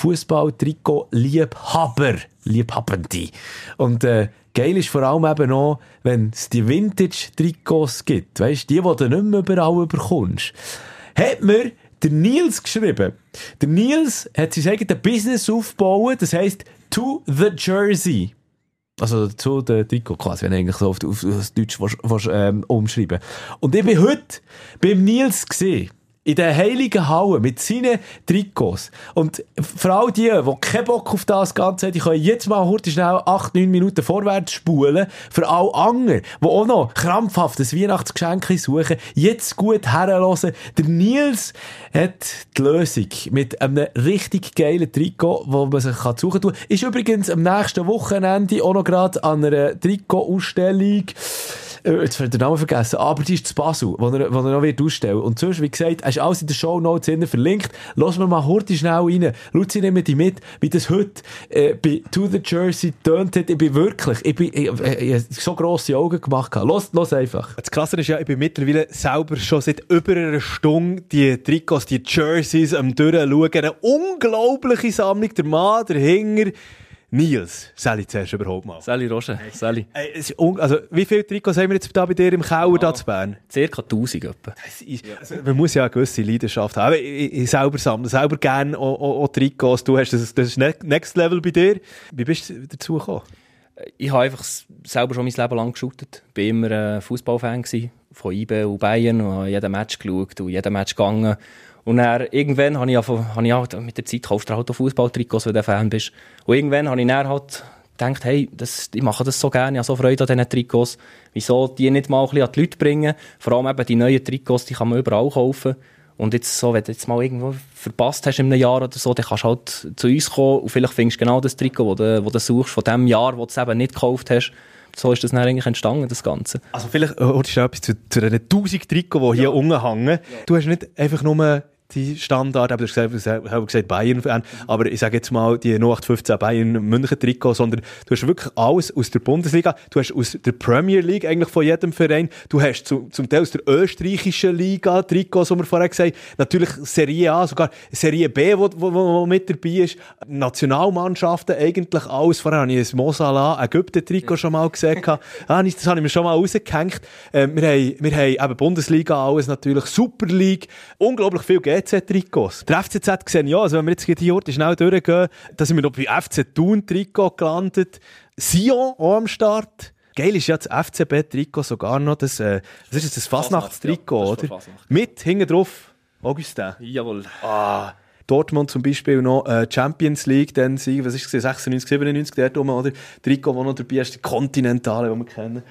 Fußball-Trikot-Liebhaber, Liebhabende. Und äh, geil ist vor allem eben noch, wenn es die Vintage-Trikots gibt, weißt, die, die du nicht mehr überall bekommst. Hat mir der Nils geschrieben. Der Nils hat sein eigenes Business aufgebaut, das heisst To The Jersey. Also zu den Trikot quasi, wenn du eigentlich so auf, auf, auf Deutsch willst, willst, ähm, umschreiben. Und ich bin heute beim Nils gesehen, in der heiligen Halle mit seinen Trikots. Und für all die, die keinen Bock auf das Ganze haben, die können jetzt mal heute schnell acht, neun Minuten vorwärts spulen. Für alle anderen, die auch noch krampfhaft ein Weihnachtsgeschenk suchen, jetzt gut herhören. Der Nils hat die Lösung mit einem richtig geilen Trikot, wo man sich suchen kann. Ist übrigens am nächsten Wochenende auch noch gerade an einer Trikot-Ausstellung. Jetzt habe ich den Namen vergessen, aber die ist zu Basel, wo er, wo er noch wird ausstellen. Und sonst, wie gesagt, hast du alles in den Shownotes verlinkt. Lass mir mal heute schnell rein. Luzi, nimm dich mit, wie das heute äh, bei To The Jersey tönt hat. Ich bin wirklich, ich bin, ich, ich, ich, ich so grosse Augen gemacht. Los, los einfach. Das Krasse ist ja, ich bin mittlerweile selber schon seit über einer Stunde die Trikots, die Jerseys am Durchschauen. Eine unglaubliche Sammlung. Der Mann, der Hinger. Nils, Sally zuerst überhaupt mal. Sally Roger, hey. Sally. Hey, es ist un- also, wie viele Trikots haben wir jetzt da bei dir im Keller, ja, da zu Bern? Circa tausend etwa. Ist, also, man muss ja eine gewisse Leidenschaft haben. Ich, ich, ich selber sammle selber gerne auch, auch, auch Trikots. Du hast das, das ist Next Level bei dir. Wie bist du dazu gekommen? Ich habe einfach selber schon mein Leben lang geshootet. Ich war immer ein Fußballfan von I B und Bayern und habe jeden Match geschaut und jeden Match gegangen. Und dann, irgendwann habe ich, habe ich halt, mit der Zeit kaufst du halt auch Fußballtrikots, wenn du Fan bist. Und irgendwann habe ich dann halt gedacht, hey, das, ich mache das so gerne, ich habe so Freude an diesen Trikots. Wieso die nicht mal ein bisschen an die Leute bringen? Vor allem eben die neuen Trikots, die kann man überall kaufen. Und jetzt so, wenn du jetzt mal irgendwo verpasst hast in einem Jahr oder so, dann kannst du halt zu uns kommen und vielleicht findest du genau das Trikot, das du, du suchst, von dem Jahr, wo du es eben nicht gekauft hast. So ist das dann eigentlich entstanden, das Ganze. Also vielleicht hörst du etwas zu, zu den tausend Trikots, die hier ja. unten hängen. Ja. Du hast nicht einfach nur die Standard, aber du hast gesagt, gesagt Bayern-Fan, aber ich sage jetzt mal die null acht fünfzehn Bayern-München-Trikot, sondern du hast wirklich alles aus der Bundesliga, du hast aus der Premier League eigentlich von jedem Verein, du hast zu, zum Teil aus der österreichischen Liga Trikots, wie wir vorher gesagt haben, natürlich Serie A, sogar Serie B, wo, wo, wo mit dabei ist, Nationalmannschaften, eigentlich alles. Vorher habe ich ein Mo Salah Ägypten-Trikot schon mal gesehen, ah, das habe ich mir schon mal rausgehängt. Äh, wir haben, wir haben eben Bundesliga alles natürlich, Super League, unglaublich viel G C-Trikots. Der F C Z gesehen, ja, also wenn wir jetzt hier heute schnell durchgehen, da sind wir noch bei F C Thun-Trikot gelandet. Sion auch am Start. Geil ist ja das F C B-Trikot sogar noch, das, äh, das ist das Fasnachtstrikot, ja, oder? Fasnacht. Mit, hinten drauf, Augustin. Jawohl. Ah, Dortmund zum Beispiel noch äh, Champions League, dann sie, was ist es, sechsundneunzig, siebenundneunzig, dort oben, oder? Trikot, das noch dabei ist, die Kontinentale, die wir kennen.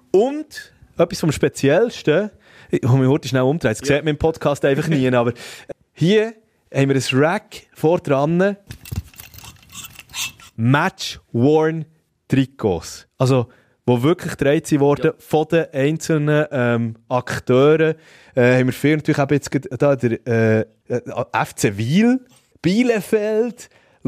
Und etwas vom Speziellsten, ich muss mich heute schnell umdrehen, das ja. sieht man im Podcast einfach nie, aber hier haben wir ein Rack vor dran. Match-worn Trikots. Also, wo wirklich gedreht worden ja. von den einzelnen ähm, Akteuren. äh, haben wir vier natürlich eben jetzt da der äh, F C Wiel, Bielefeld,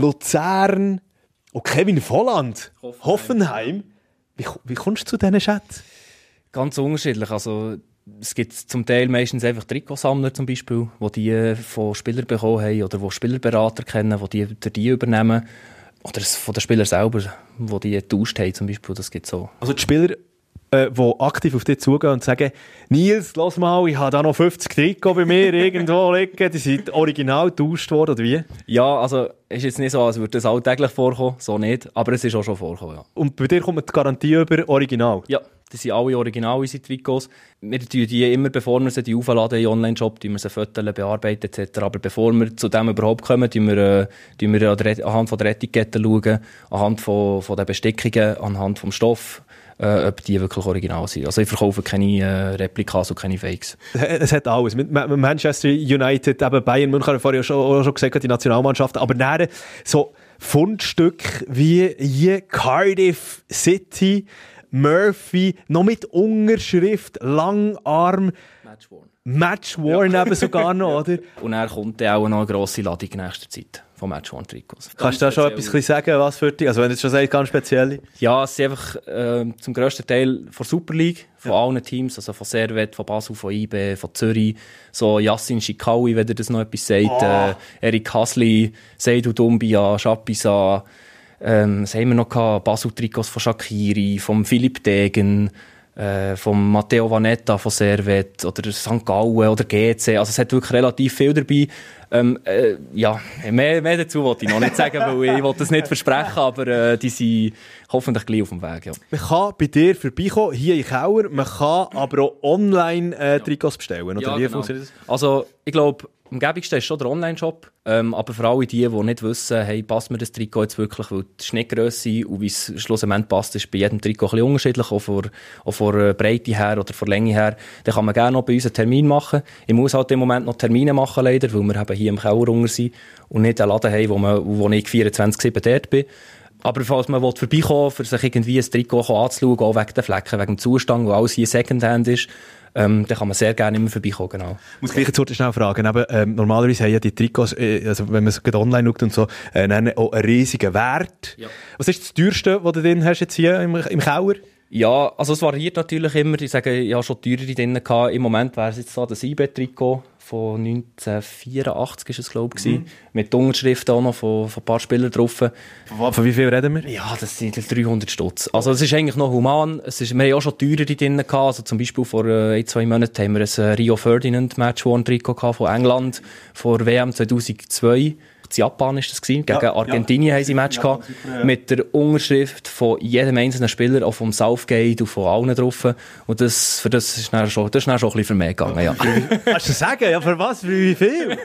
Luzern und Kevin Volland, Hoffenheim. Hoffenheim. Wie, wie kommst du zu diesen Schätzen? Ganz unterschiedlich. Also, es gibt zum Teil meistens einfach Trikotsammler zum Beispiel, die die von Spielern bekommen haben oder die Spielerberater kennen, die die, die übernehmen. Oder von den Spielern selber, die die getauscht haben zum Beispiel. Das gibt so. Also die Spieler, äh, die aktiv auf dich zugehen und sagen, Nils, lass mal, ich habe da noch fünfzig Trikots bei mir irgendwo liegen, die sind original getauscht worden, oder wie? Ja, also es ist jetzt nicht so, als würde das alltäglich vorkommen, so nicht, aber es ist auch schon vorkommen, ja. Und bei dir kommt die Garantie über original? Ja, das sind alle original, unsere Trikots. Wir tun die immer, bevor wir sie die aufladen im Online-Shop, tun wir sie Fotos bearbeiten et cetera. Aber bevor wir zu dem überhaupt kommen, tun wir, äh, tun wir anhand von der Etikette schauen, anhand von, von den Bestickungen, anhand vom Stoff, äh, ob die wirklich original sind. Also ich verkaufe keine äh, Replikas und keine Fakes. Es hat alles. Mit Manchester United, eben Bayern München, habe ich vorher schon, auch schon gesagt, die Nationalmannschaft. Aber dann so Fundstück wie hier Cardiff City, Murphy, noch mit Unterschrift, Langarm. Matchworn. Matchworn ja. Eben sogar noch, oder? Und er kommt dann auch noch eine grosse Ladung in nächster Zeit von Matchworn-Trikots. Kannst du da schon etwas sagen, was für dich? Also wenn du schon sagst, ganz speziell. Ja, es ist einfach äh, zum grössten Teil von Super League, von ja. allen Teams, also von Servette, von Basel, von I B, von Zürich, so Yassin Chikawi, wenn ihr das noch etwas sagt, oh. äh, Erik Hasli, Seydou Doumbia, Chapisa, Ähm, was haben wir noch gehabt? Basel-Trikots von Shaqiri, vom Philipp Degen, äh, vom Matteo Vanetta von Servette oder Sankt Gallen oder G C. Also es hat wirklich relativ viel dabei. Ähm, äh, ja, mehr, mehr dazu wollte ich noch nicht sagen, weil ich wollte das nicht versprechen, aber äh, die sind hoffentlich gleich auf dem Weg. Ja. Man kann bei dir vorbeikommen, hier in Kauer, man kann aber auch online äh, Trikots bestellen, oder ja, wie genau. funktioniert das? Also ich glaube, am gäbigsten ist schon der Online-Shop, ähm, aber für alle die, die nicht wissen, hey, passt mir das Trikot jetzt wirklich, weil die Schnittgrösse und wie es schlussendlich passt, ist bei jedem Trikot ein bisschen unterschiedlich, auch von, auch von Breite her oder von Länge her. Dann kann man gerne noch bei uns einen Termin machen. Ich muss halt im Moment noch Termine machen, leider, weil wir eben hier im Keller unten sind und nicht einen Laden haben, wo, man, wo ich vierundzwanzig sieben dort bin. Aber falls man vorbeikommen will, für sich irgendwie ein Trikot anzuschauen, auch wegen den Flecken, wegen dem Zustand, wo alles hier Secondhand ist, ähm, dann kann man sehr gerne immer vorbeikommen, genau. Ich muss gleich jetzt schnell fragen, eben, ähm, normalerweise haben ja die Trikots, äh, also wenn man es online schaut und so, äh, auch einen riesigen Wert. Ja. Was ist das teuerste, was du drin hast jetzt hier im, im Keller? Ja, also es variiert natürlich immer. Ich sage, ich habe schon teurere drin gehabt. Im Moment wäre es jetzt so das I B-Trikot von neunzehnhundertvierundachtzig ist es, glaube ich, mhm. mit der Unterschrift auch noch von, von ein paar Spielern drauf. Von, von wie viel reden wir? Ja, das sind dreihundert Stutz. Also es ist eigentlich noch human. Es ist, wir haben auch schon teurere drin gehabt. Also zum Beispiel vor äh, ein, zwei Monaten haben wir ein Rio Ferdinand Matchworn-Trikot gehabt von England vor W M zweitausendzwei. In Japan war das gewesen. Gegen ja, Argentinien ja, haben sie ein Match ja, gehabt. Super, ja. Mit der Unterschrift von jedem einzelnen Spieler, auch vom Southgate und von allen drauf. Und das, für das ist dann schon, das ist dann schon ein bisschen für mich gegangen, ja. Kannst du sagen? Ja, für was? Für wie viel?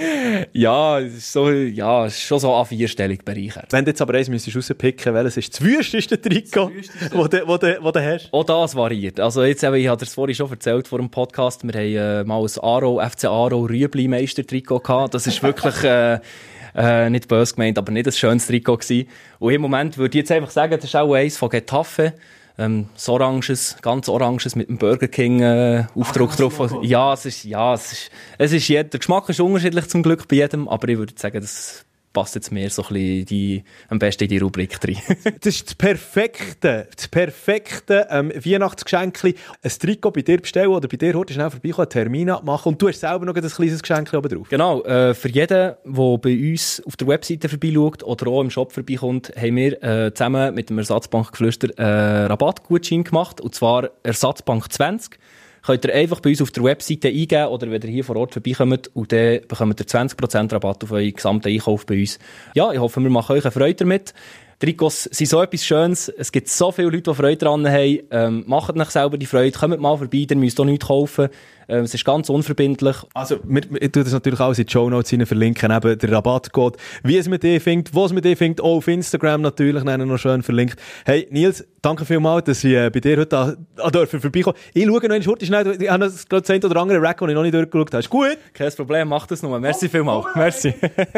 ja, es ist so, ja, es ist schon so ein vierstelliger Bereich. Wenn du jetzt aber eins müsstest rauspicken, welches ist das wüsteste Trikot, das du, wo du, wo du hast? Auch das variiert. Also jetzt, ich habe dir das vorhin schon erzählt vor dem Podcast, wir haben äh, mal ein Aro, F C Aro Rüebli-Meister-Trikot gehabt. Das ist wirklich... Äh, Äh, nicht böse gemeint, aber nicht ein schönes Trikot gewesen. Und im Moment würde ich jetzt einfach sagen, das ist auch eins von Getafe. Ähm, das Oranges, ganz Oranges mit dem Burger King äh, Aufdruck Ach, drauf. Ja, es ist, ja, es ist, es ist jeder, der Geschmack ist unterschiedlich zum Glück bei jedem, aber ich würde sagen, das passt jetzt mehr so ein bisschen die, am besten in die Rubrik rein. Das ist das perfekte, das perfekte ähm, Weihnachtsgeschenk. Ein Trikot bei dir bestellen oder bei dir heute schnell vorbeikommen, einen Termin abmachen und du hast selber noch ein kleines Geschenk oben drauf. Genau, äh, für jeden, der bei uns auf der Webseite vorbeischaut oder auch im Shop vorbeikommt, haben wir äh, zusammen mit dem Ersatzbank Geflüster einen Rabattgutschein gemacht, und zwar Ersatzbank zwanzig. Könnt ihr einfach bei uns auf der Webseite eingeben oder wenn ihr hier vor Ort vorbeikommt, und dann bekommt ihr zwanzig Prozent Rabatt auf euren gesamten Einkauf bei uns. Ja, ich hoffe, wir machen euch eine Freude damit. Trikots sind so etwas Schönes. Es gibt so viele Leute, die Freude daran haben. Ähm, macht euch selber die Freude. Kommt mal vorbei, ihr müsst auch nichts kaufen. Ähm, es ist ganz unverbindlich. Also, wir, wir tun das natürlich auch in die Shownotes rein verlinken, eben der Rabattcode, wie es mit dir findet, wo es mit dir findet, auch auf Instagram natürlich, noch schön verlinkt. Hey, Nils, danke vielmals, dass ich äh, bei dir heute an, an dürfen vorbeikomme. Ich schaue noch einmal schnell, ich habe das, glaube ich, das oder andere Rack, den ich noch nicht durchgeschaut habe. Ist gut? Kein Problem, mach das nur. Merci vielmals. Merci.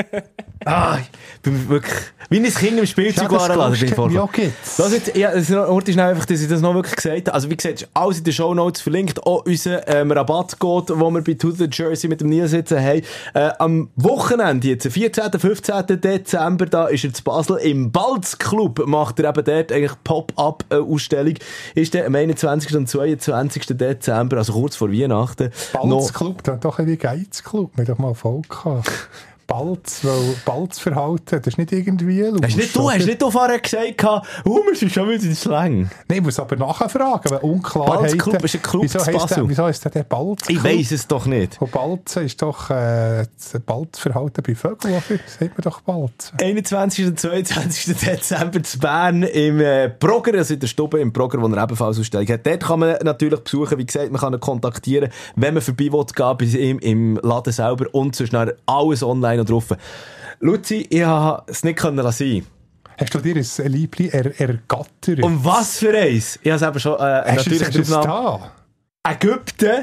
Ah, ich bin wirklich, wie ein Kind im Spielzeug Ja, das lassen, bin ich kostet vorgekommen. mich auch gibt's. Das jetzt, ja, das ist noch, heute schnell einfach, dass ich das noch wirklich gesagt habe. Also wie gesagt, ist alles in den Shownotes verlinkt. Auch unser ähm, Rabattcode, den wir bei To The Jersey mit dem Nils sitzen haben. Äh, am Wochenende, jetzt, vierzehnten, fünfzehnten Dezember, da ist er zu Basel im Balz Club, macht er eben dort eigentlich Pop-Up-Ausstellung. Ist der am einundzwanzigsten und zweiundzwanzigsten Dezember, also kurz vor Weihnachten. Balz Club, das ist doch ein wie Geiz Club. Wir haben doch mal Erfolg gehabt. Balz, weil Balzverhalten, das ist nicht irgendwie los. Hast nicht du, hast nicht du vorher gesagt, oh, wir sind schon wieder in Slang. Nein, ich muss aber nachfragen, weil Unklarheiten... Balzclub ist ein Club wieso zu heisst Basel. der, wieso heisst der der Balzclub? Ich weiss es doch nicht. Und Balzen ist doch äh, das Balzverhalten bei Vögeln, oder? Sagt man doch Balzen. einundzwanzigsten und zweiundzwanzigsten Dezember zu Bern im äh, Progrer, also in der Stube im Progrer, wo er ebenfalls Ausstellung hat. Dort kann man natürlich besuchen, wie gesagt, man kann ihn kontaktieren, wenn man vorbei will, gehen bei ihm im Laden selber und sonst nachher alles online und drauf. Luzi, ich konnte es nicht sein. Hast du dir ein Liebling er ergattert? Und was für eins? Ich habe es eben schon äh, Hast du natürlich es Aufnahme. da? Ägypten.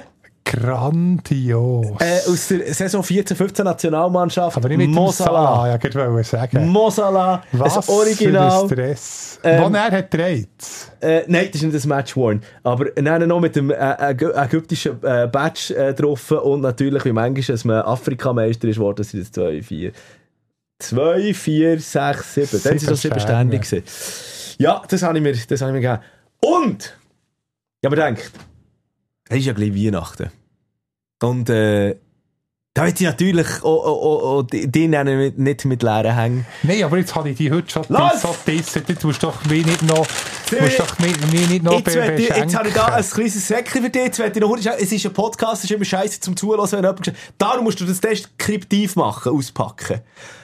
Grandios. Äh, aus der Saison vierzehn fünfzehn Nationalmannschaft. Aber nicht mit Mo dem Salah, Salah. ja, ich wollte sagen. Mo Salah. Was ein Original. für ein Stress. Ähm, Wo er hat gedreht. Äh, nein, das ist nicht das Match worn. Aber dann noch mit dem äh, Ägy- ägyptischen äh, Badge äh, getroffen und natürlich, wie manchmal, dass man Afrikameister ist, worden, sind es zwei, vier, zwei, vier, sechs, sieben. Dann sind es Sieben sieben Stände gewesen. Ja, das habe ich mir, das habe ich mir gegeben. Und, ich habe mir gedacht, es ist ja gleich Weihnachten. Und, äh, da will ich natürlich auch, auch, auch, auch die, die nicht, nicht mit leeren hängen. Nein, aber jetzt habe ich die heute schon Los! so dissen. Jetzt musst du doch mich nicht noch, Sie- musst doch mich, mich nicht noch Jetzt, be will ich, jetzt habe ich da ein beschenken. kleines Säckchen für dich. Jetzt will ich noch, es ist ein Podcast, es ist immer scheiße zum Zuhören, wenn jemand gesagt, darum musst du das deskriptiv machen, auspacken.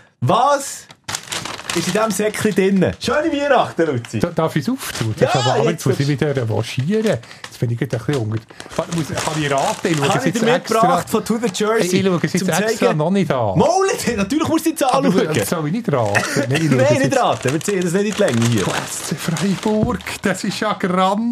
Was ist in diesem Säckchen drin? Schöne Weihnachten, Luzi. Da- Darf ich es auftun? Ja, Das ist aber, aber jetzt jetzt muss ich willst- wieder revanchieren. Jetzt bin ich gerade ein bisschen unter. Warte, muss- Kann ich raten? Ich schaue Habe es ich jetzt dir extra. mitgebracht von To The Ich, Jersey. ich schaue es jetzt zum extra zeigen- noch nicht an. Maulet, natürlich musst du die Zahl Aber schauen. das soll ich nicht raten. Nein, ich schaue es Nein, nicht jetzt- raten, wir ziehen das nicht in die Länge hier. S C Freiburg, das ist ja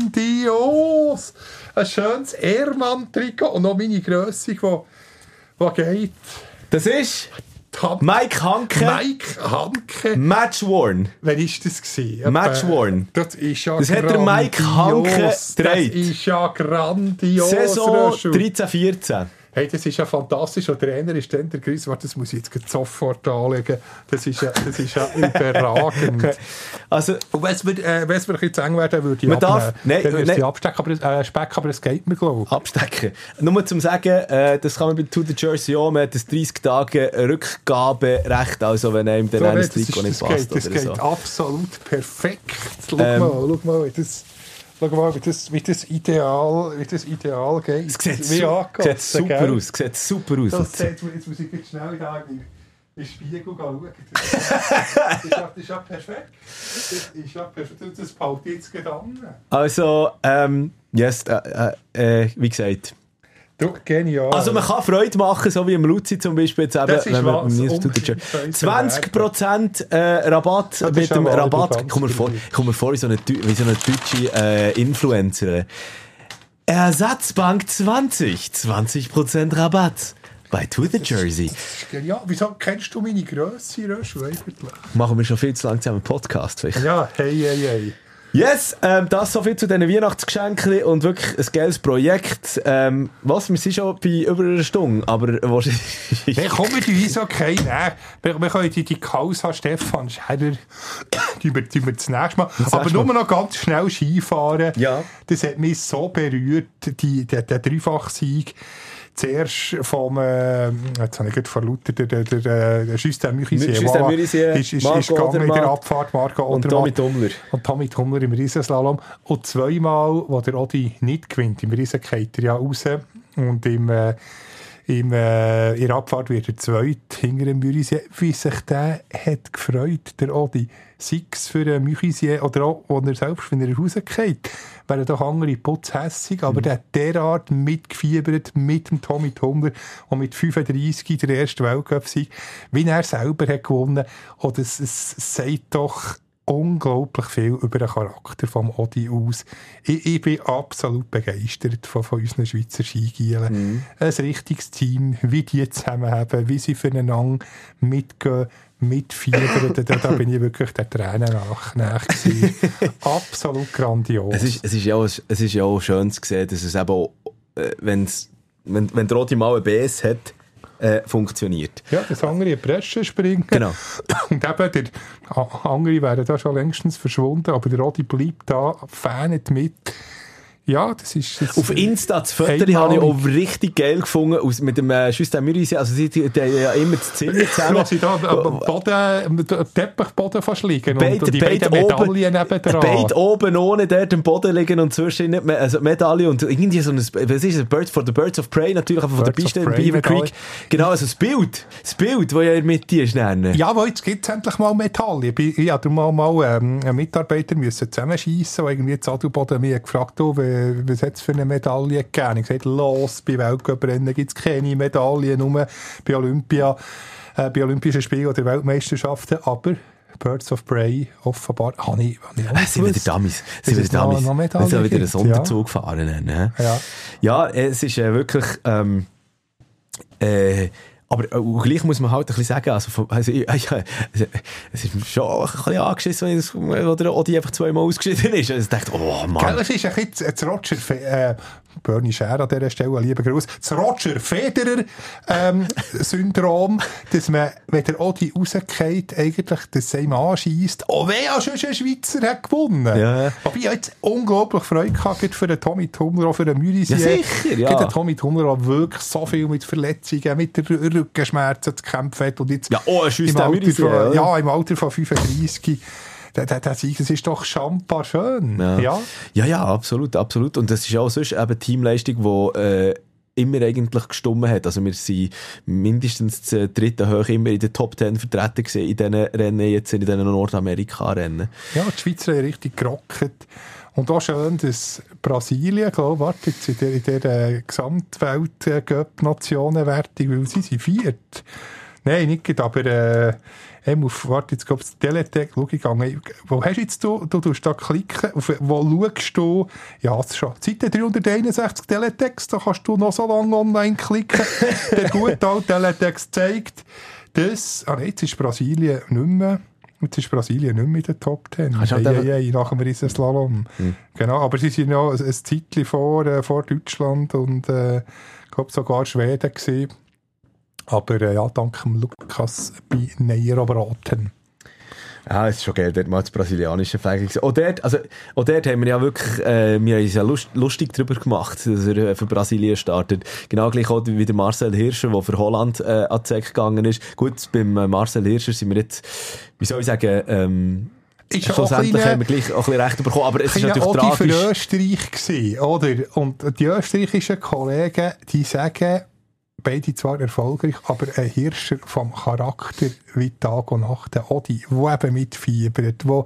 grandios. Ein schönes Ehrmann-Trikot und noch meine Grösse, die wo geht. Das ist Tam- Mike Hanke, Mike Hanke. Match worn. Wann war das? Gewesen? Match Etwa- worn. Das ist ja Das hat der Mike Hanke grandios. gedreht. Das ist ja grandios. Saison Röschel. dreizehn vierzehn. Hey, das ist ja fantastisch. Und der Trainer ist dann der Chris. Warte, das muss ich jetzt gleich sofort anlegen. Das ist ja, das ist ja überragend. Also, Und wenn es mir, äh, wenn es mir ein bisschen zu eng wäre, dann würde ich Man darf- abnehmen. nein, Dann würde nein. ich abstecken, aber, es- äh, Speck, aber es geht mir, glaube ich. abstecken. Nur zum sagen, äh, das kann man bei To The Jersey auch, man hat das dreißig Tage Rückgaberecht, also wenn einem dann So, ein das, Trikot ist, nicht das, passt geht, das oder geht so. absolut perfekt. Schau Ähm. mal, schau mal, wie das, schau mal, wie das, wie das, ideal, wie das ideal geht. Es sieht, wie su angegossen, sieht super gell? aus, sieht super aus. Das sieht, jetzt muss ich jetzt schnell da in den Spiegel schauen. Das ist, das ist, ja, das ist ja perfekt. Das ist ja perfekt. Das baut jetzt Gedanken. Also, ähm, yes, äh, äh, äh, wie gesagt. Du, genial. Also man kann Freude machen, so wie im Luzi zum Beispiel, jetzt eben, Das ist wenn man was, im Nils To The unbedingt Jersey. zwanzig Prozent äh, Rabatt das mit ist dem aber Rabatt. ganz Ich komme mir vor, billig. ich komme mir vor wie so eine, Deu- wie so eine deutsche äh, Influencerin. Ersatzbank zwanzig, zwanzig Prozent Rabatt bei To The Jersey. Ja, wieso kennst du meine Grösse, Röschel, eigentlich? Machen wir schon viel zu lang zusammen einen Podcast. Vielleicht. Ja, hey, hey, hey. Yes, ähm, das so viel zu diesen Weihnachtsgeschenken und wirklich ein geiles Projekt. Ähm, was, wir sind schon bei über einer Stunde, aber wahrscheinlich... Hey, komm, wir tun uns okay. Nein, wir, wir können die, die Causa Stefan Scherer die wir, die wir das nächste Mal. Das aber nächste nur Mal. noch ganz schnell Skifahren. Ja. Das hat mich so berührt, die, der, der Dreifachsieg. Zuerst vom, äh, jetzt habe ich gerade verlautet, der, der, der, der Justin Müchisier. Justin Müchisier, ist, ist, Marco ist gegangen in der Odermatt Abfahrt, Marco und Odermatt. Tommy Tummler. Und Tommy Tummler im Riesenslalom. Und zweimal, wo der Odi nicht gewinnt, im Riesen geht er ja raus. Und im, äh, im, äh, in der Abfahrt wird er zweit hinter dem Müchisier. Wie sich der hat gefreut, der Odi. Sei es für den Müchisier oder auch, wo er selbst, wenn er rausgeht, wären doch andere putzhässig, aber mhm. der hat derart mitgefiebert mit dem Tommy Tummler und mit fünfunddreissig der erste Weltcup-Sieg, wie er selber hat gewonnen. Und es, es sagt doch unglaublich viel über den Charakter vom Odi aus. Ich, ich bin absolut begeistert von, von unseren Schweizer Skigielen. Mhm. Ein richtiges Team, wie die zusammenhaben, wie sie füreinander mitgehen, mitfiebern. da, da bin ich wirklich der Tränen nach, nach gewesen. Absolut grandios. Es ist, es ist ja auch, es ist ja auch schön zu sehen, dass es eben auch, äh, wenn's, wenn, wenn der Odi mal ein B S hat, Äh, funktioniert. Ja, das andere in die Bresche springen. Genau. Und eben, der andere wären da schon längstens verschwunden, aber der Rodi bleibt da, fähnet mit. Ja, das ist... Das auf Insta, das Foto habe ich auch richtig geil gefunden, aus, mit dem äh, Justin Mürisi, also sie die, die, die ja immer das Zimmer zusammen. Ja, sie da am Boden, am Teppichboden fast liegen beid, und die beid beiden Medaillen nebendran. Beide oben ohne dort am Boden liegen und zwischen nicht mehr, also Medaille und irgendwie so ein, was ist das, Birds for the Birds of Prey, natürlich einfach von der Piste in Beaver Creek. Genau, also das Bild, das Bild, das ja in der Mitte ist. Ja, aber jetzt gibt es endlich mal Medaillen. Ich, ich hatte mal, mal ähm, einen Mitarbeiter müssen zusammenschiessen und irgendwie zu Adelboden mich gefragt, oh, was hat es für eine Medaille gegeben? Ich gesagt, los, bei Weltcuprennen gibt es keine Medaillen, nur bei Olympia, äh, bei Olympischen Spielen oder Weltmeisterschaften, aber Birds of Prey, offenbar, habe ich, hab ich auch äh, sind wieder Dummies. Sind wieder Dummies. Wir sollen wieder einen Sonderzug ja. fahren. Ne? Ja. ja, es ist äh, wirklich, ähm, äh, aber äh, gleich muss man halt ein bisschen sagen, also, von, also ich, ich, es ist schon ein bisschen angeschissen, wenn das, oder Odi einfach zweimal ausgeschieden ist. Also ich dachte, oh Mann. Gell, es ist ein bisschen das Roger, äh, Bernie Scher an dieser Stelle, lieber Gruß, das Roger Federer ähm, Syndrom, dass man, wenn der Odi rausgeht, eigentlich das einem anschiesst, oh weh, ja, schon ein Schweizer hat gewonnen. Ja. Aber ich habe jetzt unglaublich Freude gehabt für den Tommy Tumler, auch für den Mürisi. Ja, sicher, ja. Der Tommy Tumler hat wirklich so viel mit Verletzungen, mit Rückenschmerzen zu kämpfen hat. Und jetzt ja, oh, ein im, Alter Mürisi, von, ja. ja, im Alter von fünfunddreissig. Das, das ist doch schambar schön. Ja. Ja. ja, ja, absolut, absolut. Und das ist auch sonst eben Teamleistung, die äh, immer eigentlich gestummen hat. Also wir sind mindestens das dritte Hoch immer in den Top Ten vertreten gewesen, in diesen Rennen, jetzt in diesen Nordamerika-Rennen. Ja, die Schweizer haben richtig gerockt. Und auch schön, dass Brasilien, glaube ich, jetzt in der, in der Gesamtwelt-Nationenwertung, weil sie sind viert. Nein, nicht, aber äh, ähm, auf, warte, jetzt glaube ich, das Teletec, schau ich gegangen. Wo hast jetzt du, du tust da klicken, auf, wo schaust du, ja, es schon, Seite dreihunderteinundsechzig Teletext, da kannst du noch so lange online klicken. Der gute alte Teletext zeigt, dass, ah nein, jetzt ist Brasilien nicht mehr, jetzt ist Brasilien nicht mehr in den Top Ten. Hey, hey, hey, nach dem Riesenslalom. Hm. Genau, aber sie sind noch ein, ein Zeitchen vor, äh, vor Deutschland und, äh, ich glaube sogar Schweden gewesen. Aber äh, ja, dank dem Lukas Pinheiro Braten. Ja, es ist schon geil, dort mal das brasilianische Flag gesehen. Auch dort, also, auch dort haben wir ja wirklich, äh, wir haben uns ja lust, lustig darüber gemacht, dass er für Brasilien startet. Genau gleich auch wie der Marcel Hirscher, der für Holland äh, an die Säcke gegangen ist. Gut, beim äh, Marcel Hirscher sind wir jetzt, wie soll ich sagen, ähm, Ist schlussendlich haben wir gleich auch ein bisschen Recht bekommen, aber es ist natürlich tragisch. Für Österreich gewesen, oder? Und die österreichischen Kollegen, die sagen, beide zwar erfolgreich, aber ein Hirscher vom Charakter wie Tag und Nacht, der Odi, der eben mitfiebert, der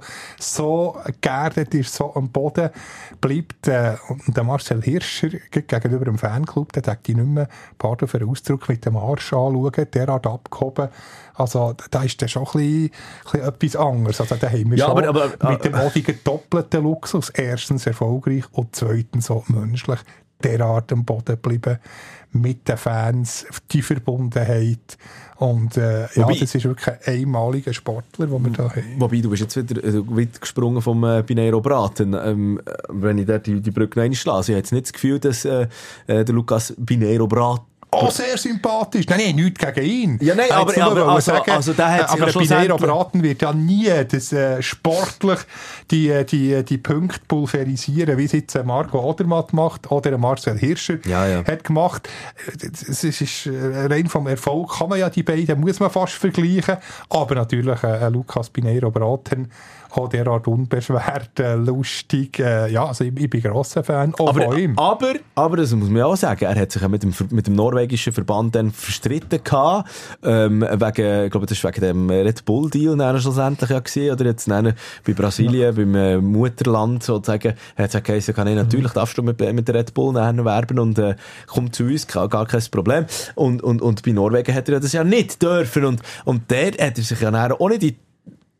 so geerdet ist, so am Boden bleibt. Äh, und der Marcel Hirscher gegenüber dem Fanclub, der denkt ich nicht mehr, pardon für den Ausdruck, mit dem Arsch anschauen, derart abgehoben. Also da ist dann schon ein bisschen, ein bisschen etwas anderes. Also da haben wir ja, schon aber, aber, mit dem Odi doppelten Luxus. Erstens erfolgreich und zweitens so menschlich derart am Boden bleiben. Mit den Fans, die Verbundenheit. Und äh, wobei, ja, das ist wirklich ein einmaliger Sportler, den wir da haben. Wobei, du bist jetzt wieder, wieder gesprungen vom äh, Pinheiro Braten. Ähm, wenn ich da die, die Brücke einschlage, also ich habe jetzt nicht das Gefühl, dass äh, der Lukas Pinheiro Braten Oh, sehr sympathisch. Nein, nein, nichts gegen ihn. Ja, nein, aber, aber also, sagen, also der hat sich aber ja Pinheiro Braten wird ja nie das äh, sportlich die, die, die Punkte pulverisieren, wie es jetzt Marco Odermatt macht oder Marcel Hirscher ja, ja. hat gemacht. Es ist rein vom Erfolg kann man ja die beiden, muss man fast vergleichen. Aber natürlich äh, Lukas Pinheiro Braten auch derart unbeschwert, äh, lustig. Äh, ja, also ich, ich bin grosser Fan auch aber, von ihm. Aber, aber, das muss man ja auch sagen, er hat sich ja mit dem, mit dem norwegischen Verband dann verstritten gehabt, ähm, wegen, ich glaube, das war wegen dem Red Bull-Deal dann schlussendlich ja gewesen, oder jetzt dann bei Brasilien, ja. beim äh, Mutterland sozusagen, er hat gesagt, okay, so kann ich natürlich, mhm. darfst du mit, mit der Red Bull werben und äh, komm zu uns, gar kein Problem. Und, und, und bei Norwegen hat er das ja nicht dürfen und, und der hat er sich ja dann auch nicht in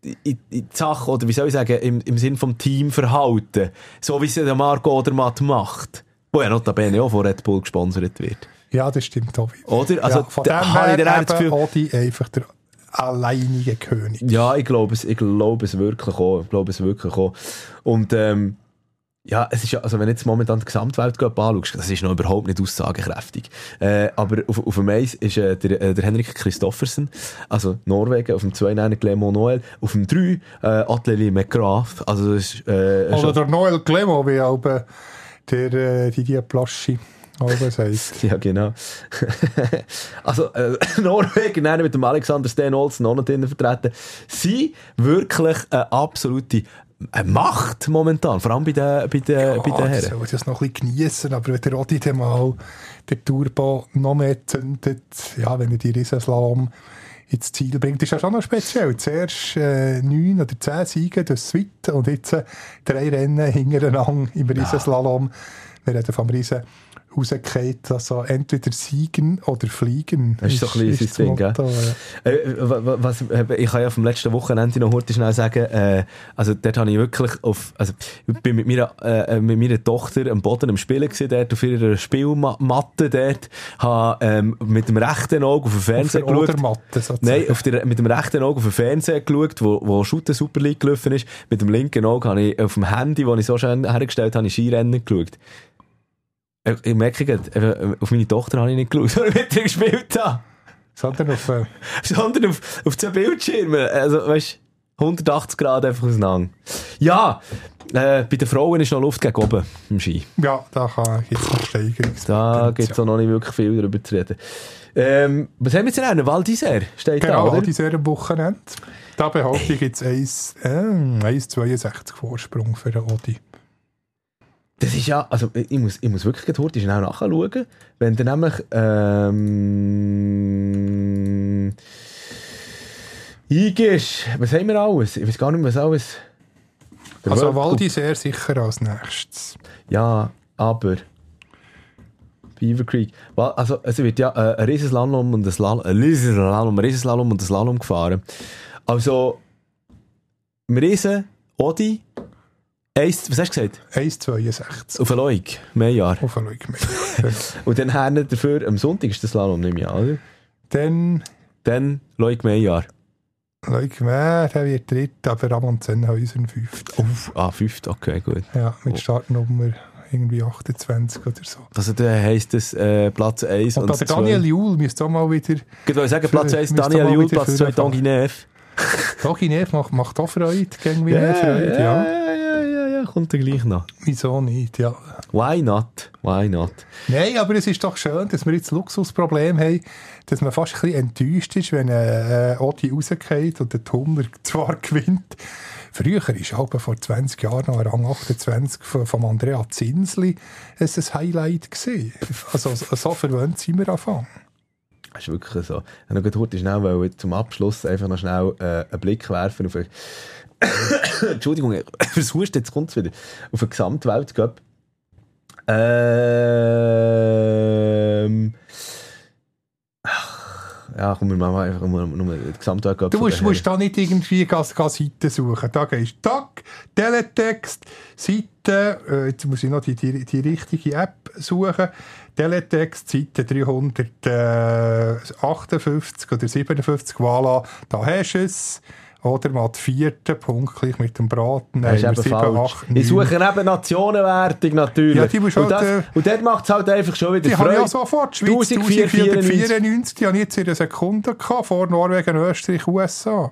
in, in die Sache, oder wie soll ich sagen, im, im Sinn vom Teamverhalten, so wie es der Marco Odermatt macht, wo ja notabene auch von Red Bull gesponsert wird. Ja, das stimmt auch. Oder? Also, ja, von da dem habe ich dann her auch das Gefühl, Odi einfach der alleinige König. ja, ich glaube es, ich glaube es wirklich auch. Ich glaube es wirklich auch. Und, ähm, ja, es ist ja, also wenn du jetzt momentan die Gesamtwelt anschaust, das ist noch überhaupt nicht aussagekräftig. Äh, aber auf, auf dem eins ist äh, der, äh, der Henrik Kristoffersen, also Norwegen, auf dem zwei nein Clément Noël, auf dem drei äh, Ateli McGrath, also das ist, äh, Oder schon, der Noel Clément, wie auch äh, der äh, Didier Plaschi auch sagt. ja genau. Also äh, Norwegen dann mit dem Alexander Sten Olsen auch noch drinnen vertreten, sind wirklich eine absolute eine Macht momentan, vor allem bei den, bei den, Ja, bei den Herren. soll das noch ein bisschen geniessen, aber wenn der Odi dann mal den Turbo noch mehr zündet, ja, wenn er die Riesenslalom ins Ziel bringt, ist ja schon noch speziell. Zuerst äh, neun oder zehn Siege durch Suite und jetzt äh, drei Rennen hintereinander im Riesenslalom. Wir reden vom Riesen rausgefallen, also entweder siegen oder fliegen. Das ist so ein bisschen sein Ding, gell? Ja. Äh, was, ich kann ja vom letzten Wochenende noch heute schnell sagen, äh, also dort habe ich wirklich auf, also ich bin mit meiner, äh, mit meiner Tochter am Boden am Spielen gewesen, dort auf ihrer Spielmatte dort, habe ähm, mit dem rechten Auge auf den Fernseher Auf der geschaut. Odermatte, sozusagen. Nein, auf der, mit dem rechten Auge auf den Fernseher geschaut, wo, wo Shooter Super League gelaufen ist. Mit dem linken Auge habe ich auf dem Handy, das ich so schön hergestellt habe, Skirennen geschaut. Ich, ich merke gerade, auf meine Tochter habe ich nicht geschaut, weil ich mit ihr gespielt habe. Sondern auf... Äh, Sondern auf, auf zwei Bildschirmen. Also, weißt du, hundertachtzig Grad einfach auseinander. Ja, äh, bei den Frauen ist noch Luft gegen oben im Ski. ja, da gibt es noch Steigerungs. Da gibt es auch noch nicht wirklich viel darüber zu reden. Ähm, was haben wir jetzt denn? Val d'Isère steht Genau, da, oder? an diesem Wochenende. Da behaupte ich jetzt eins Komma zweiundsechzig Vorsprung für den Odi. Das ist ja, also ich muss, ich muss wirklich heute schnell nachschauen, wenn du nämlich ähm, eingehst, was haben wir alles? Ich weiß gar nicht mehr, was alles... Der Also World Cup. Val d'Isère sicher als nächstes. Ja, aber Beaver Creek, Wa- also es wird ja äh, ein Riesenslalom und ein Slalom, ein Riesenslalom, ein Riesenslalom und ein Slalom gefahren. Also im Riesen, Odi, eins, was hast du gesagt? eins Komma zweiundsechzig. Auf ein Leuk, mehr Jahr. Auf einen Leuk mehr. Und dann haben dafür, am Sonntag ist der Slalom nicht mehr, oder? Dann Dann Leuk mehr Jahr. Leuk mehr, der wird dritt, aber Ramon Zenhäusen fünft. Uff, ah, fünft, okay, gut. Ja, mit Oh. Startnummer irgendwie achtundzwanzig oder so. Also dann heisst es äh, Platz eins Und, und, und der Daniel zwei. Juhl müsste auch mal wieder... Ich wollte sagen, Platz Für- eins müsste Daniel mal Juhl, wieder Platz zwei vorfahren. Tanguy Neff. Dagi Neff macht, macht auch Freude, gegen wie mehr Freude, ja. ja, ja, ja, ja, kommt dann gleich noch. Wieso nicht, ja. Why not? Why not? Nein, aber es ist doch schön, dass wir jetzt das Luxusproblem haben, dass man fast ein bisschen enttäuscht ist, wenn ein äh, Odi rausgeht und der Hummer zwar gewinnt. Früher war aber vor zwanzig Jahren noch ein Rang achtundzwanzig von, von Andrea Zinsli ein Highlight gewesen. Also so verwöhnt sind wir anfangen. Das ist wirklich so. Ich wollte noch heute schnell weil zum Abschluss einfach noch schnell äh, einen Blick werfen auf eine Entschuldigung, was hust jetzt kommt es wieder? Auf eine Gesamtweltcup. Ähm... Ja, komm, wir machen einfach nur, nur die Gesamtweltcup. Du musst, von den musst da nicht irgendwie Gas, Gas Seiten suchen. Da gehst du Tag, Teletext, Seite, äh, jetzt muss ich noch die, die, die richtige App suchen. Teletext, Seite dreihundertachtundfünfzig oder siebenundfünfzig, voilà, da hast du es. Oder mal den vierten Punkt gleich mit dem Braten. Das ist Nein, eben sieben, falsch. acht, Ich neun. suche eben Nationenwertung natürlich. Ja, die musst und, halt, das, äh, und dort macht es halt einfach schon wieder Die habe ich ja Freude. sofort. Schweiz eintausendvierhundertvierundneunzig, die habe ich jetzt in einer Sekunde gehabt, vor Norwegen, Österreich, U S A.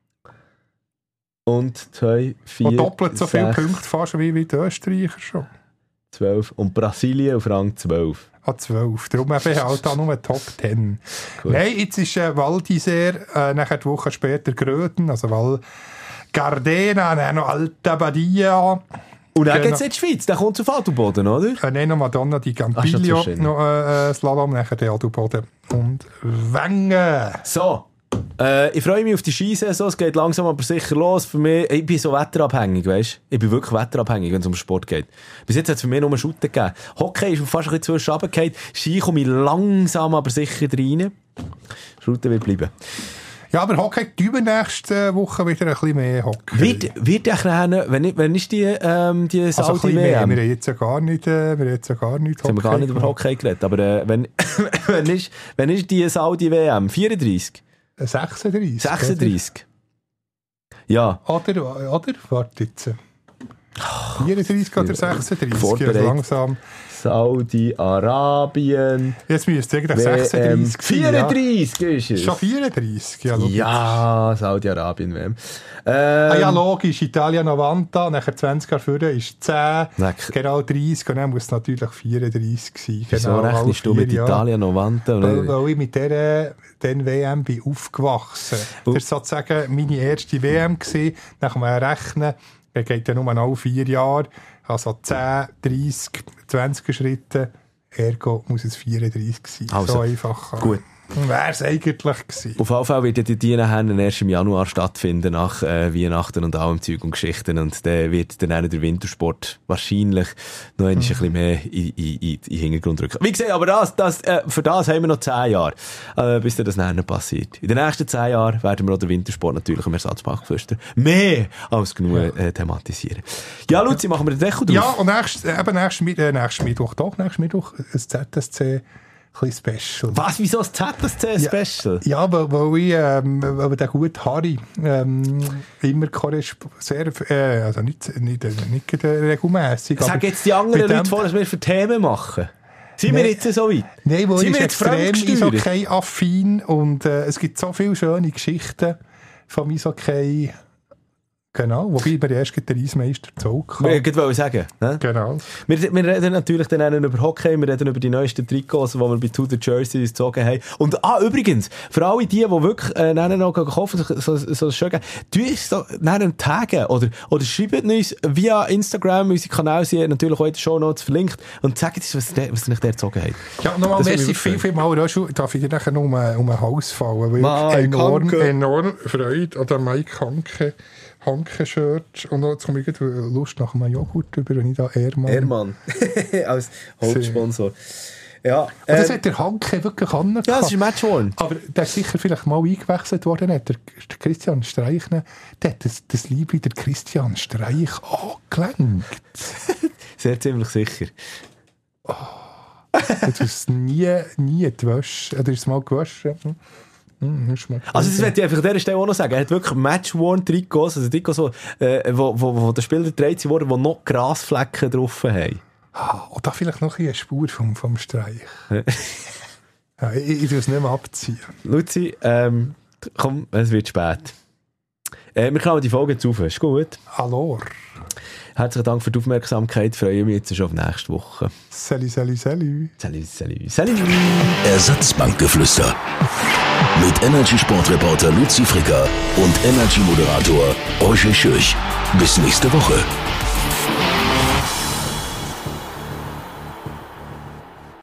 Und zwei, vier, Und doppelt so viele sechs, Punkte fast wie, wie die Österreicher schon. zwölf. Und Brasilien auf Rang zwölf. An zwölf. Darum eben halt auch nur Top zehn. Gut. Nein, jetzt ist äh, Val d'Isère, äh, nachher die Woche später Gröden, also Val Gardena, dann noch Alta Badia. Und dann Genau. geht es in die Schweiz. Dann kommt es auf Adelboden, oder? Äh, nein, noch Madonna di Ah, ist Campiglio, noch zu schön. noch äh, äh, Slalom, nachher der Adelboden und Wengen. So. Äh, ich freue mich auf die Skisaison. Es geht langsam aber sicher los. Für mich, ich bin so wetterabhängig, weißt du? Ich bin wirklich wetterabhängig, wenn es um Sport geht. Bis jetzt hat es für mich nur Shooten gegeben. Hockey ist fast ein bisschen zwischen runtergefallen. Ski komme ich langsam aber sicher rein. Shooten wird bleiben. Ja, aber Hockey, die übernächste Woche wieder ein bisschen mehr Hockey. Wird, wird echt rennen, wenn, wenn ist die, ähm, die also Saudi-W mehr. M? Wir haben jetzt ja gar nicht, äh, wir haben jetzt ja gar nicht Jetzt haben wir gar nicht über Hockey geredet, aber äh, wenn, wenn, ist, wenn ist die Saudi-W M? vierunddreißig? sechsunddreißig. sechsunddreißig? Ja. Oder, oder, warte jetzt. vierunddreißig oder sechsunddreißig? Vorbereitet. Also langsam. Saudi-Arabien. Jetzt müsste ich sechsunddreißig vierunddreißig ja. ist es. Schon vierunddreißig, ja. Ja, Saudi-Arabien. Ähm, ah ja, logisch. Italia Novanta, nachher zwanzig Jahre vorher ist zehn, Leck. genau dreißig und dann muss es natürlich vierunddreißig sein. Wieso Genau, rechnest du mit Italia Novanta? Weil, weil ich mit dieser den W M bin aufgewachsen. Uh. Das war sozusagen meine erste W M gewesen. Dann kann man rechnen, der geht ja nur alle vier Jahre. Also zehn, dreissig, zwanzig Schritte. Ergo muss es vierunddreißig sein. Also, so einfach. Gut. Wäre es eigentlich gewesen. Auf jeden Fall wird die nachher erst im Januar stattfinden, nach äh, Weihnachten und allem Zeug und Geschichten. Und dann wird dann auch der Wintersport wahrscheinlich noch ein, mhm. ein bisschen mehr in, in, in, in den Hintergrund rücken. Wie gesagt, aber das, das, äh, für das haben wir noch zehn Jahre, äh, bis das nachher passiert. In den nächsten zehn Jahren werden wir auch den Wintersport natürlich im Ersatzbankpflaster mehr als genug äh, thematisieren. Ja, Luzi, machen wir den Deckel drauf. Ja, und nächst, eben nächsten äh, nächst Mittwoch, doch, nächsten Mittwoch, ein Z S C ein bisschen Special. Was? Wieso das Z S C-Special? Ja, ja, weil, weil ich, ähm, weil der gute Harry, ähm, immer sehr, äh, also nicht, nicht, nicht, nicht regelmässig. Sag jetzt die anderen Leute vor, was wir für Themen machen. Sind nee, wir jetzt so weit? Nein, weil Sind ich wir jetzt extrem Eishockey-affin und äh, es gibt so viele schöne Geschichten vom Eishockey. Genau, wobei wir erst den Eismeister Zug haben. Ich wollte sagen. Ne? Genau. Wir, wir reden natürlich dann auch über Hockey, wir reden über die neuesten Trikots, die wir bei To The Jerseys gezogen haben. Und, ah, übrigens, für alle die, die wirklich äh, noch kaufen, so, so, so schön geben, tu uns so dann taggen oder, oder schreibt uns via Instagram, unsere Kanäle sind natürlich auch in den Shownotes verlinkt und sagt uns, was ihr was nicht gezogen habt. Ja, nochmal merci viel, viel mal, Röschel, darf ich dir nachher noch um, um ein Haus fallen, weil ich enorm, enorm Freude an der Mike Hanke Hanke-Shirt und jetzt komme ich Lust nach einem Joghurt über, wenn ich da Ehrmann... Ehrmann, als Hauptsponsor. Ja, ähm, das ähm, hat der Hanke wirklich angehabt. Ja, das ist Matchworn. Aber der ist sicher vielleicht mal eingewechselt worden, hat der, der Christian Streich, der hat das, das Liebling der Christian Streich angelenkt. Sehr ziemlich sicher. Oh, du hast nie, nie gewaschen, oder ist es mal gewaschen? Also das möchte ich einfach an dieser Stelle auch noch sagen. Er hat wirklich Matchworn-Trikots, also Trikots, wo, äh, wo, wo, wo der Spieler gedreht wurden, die noch Grasflecken drauf haben. Ah, und da vielleicht noch eine Spur vom, vom Streich. Ja, ich ich will es nicht mehr abziehen. Luzi, ähm, komm, es wird spät. Äh, wir können die Folge jetzt auf. Ist gut? Hallo. Herzlichen Dank für die Aufmerksamkeit. Freue mich jetzt schon auf nächste Woche. Salut, salut, salut. Salut, salut, salut. Ersatzbankgeflüster. Mit Energy-Sportreporter Luzi Fricker und Energy-Moderator Roger Schürch. Bis nächste Woche.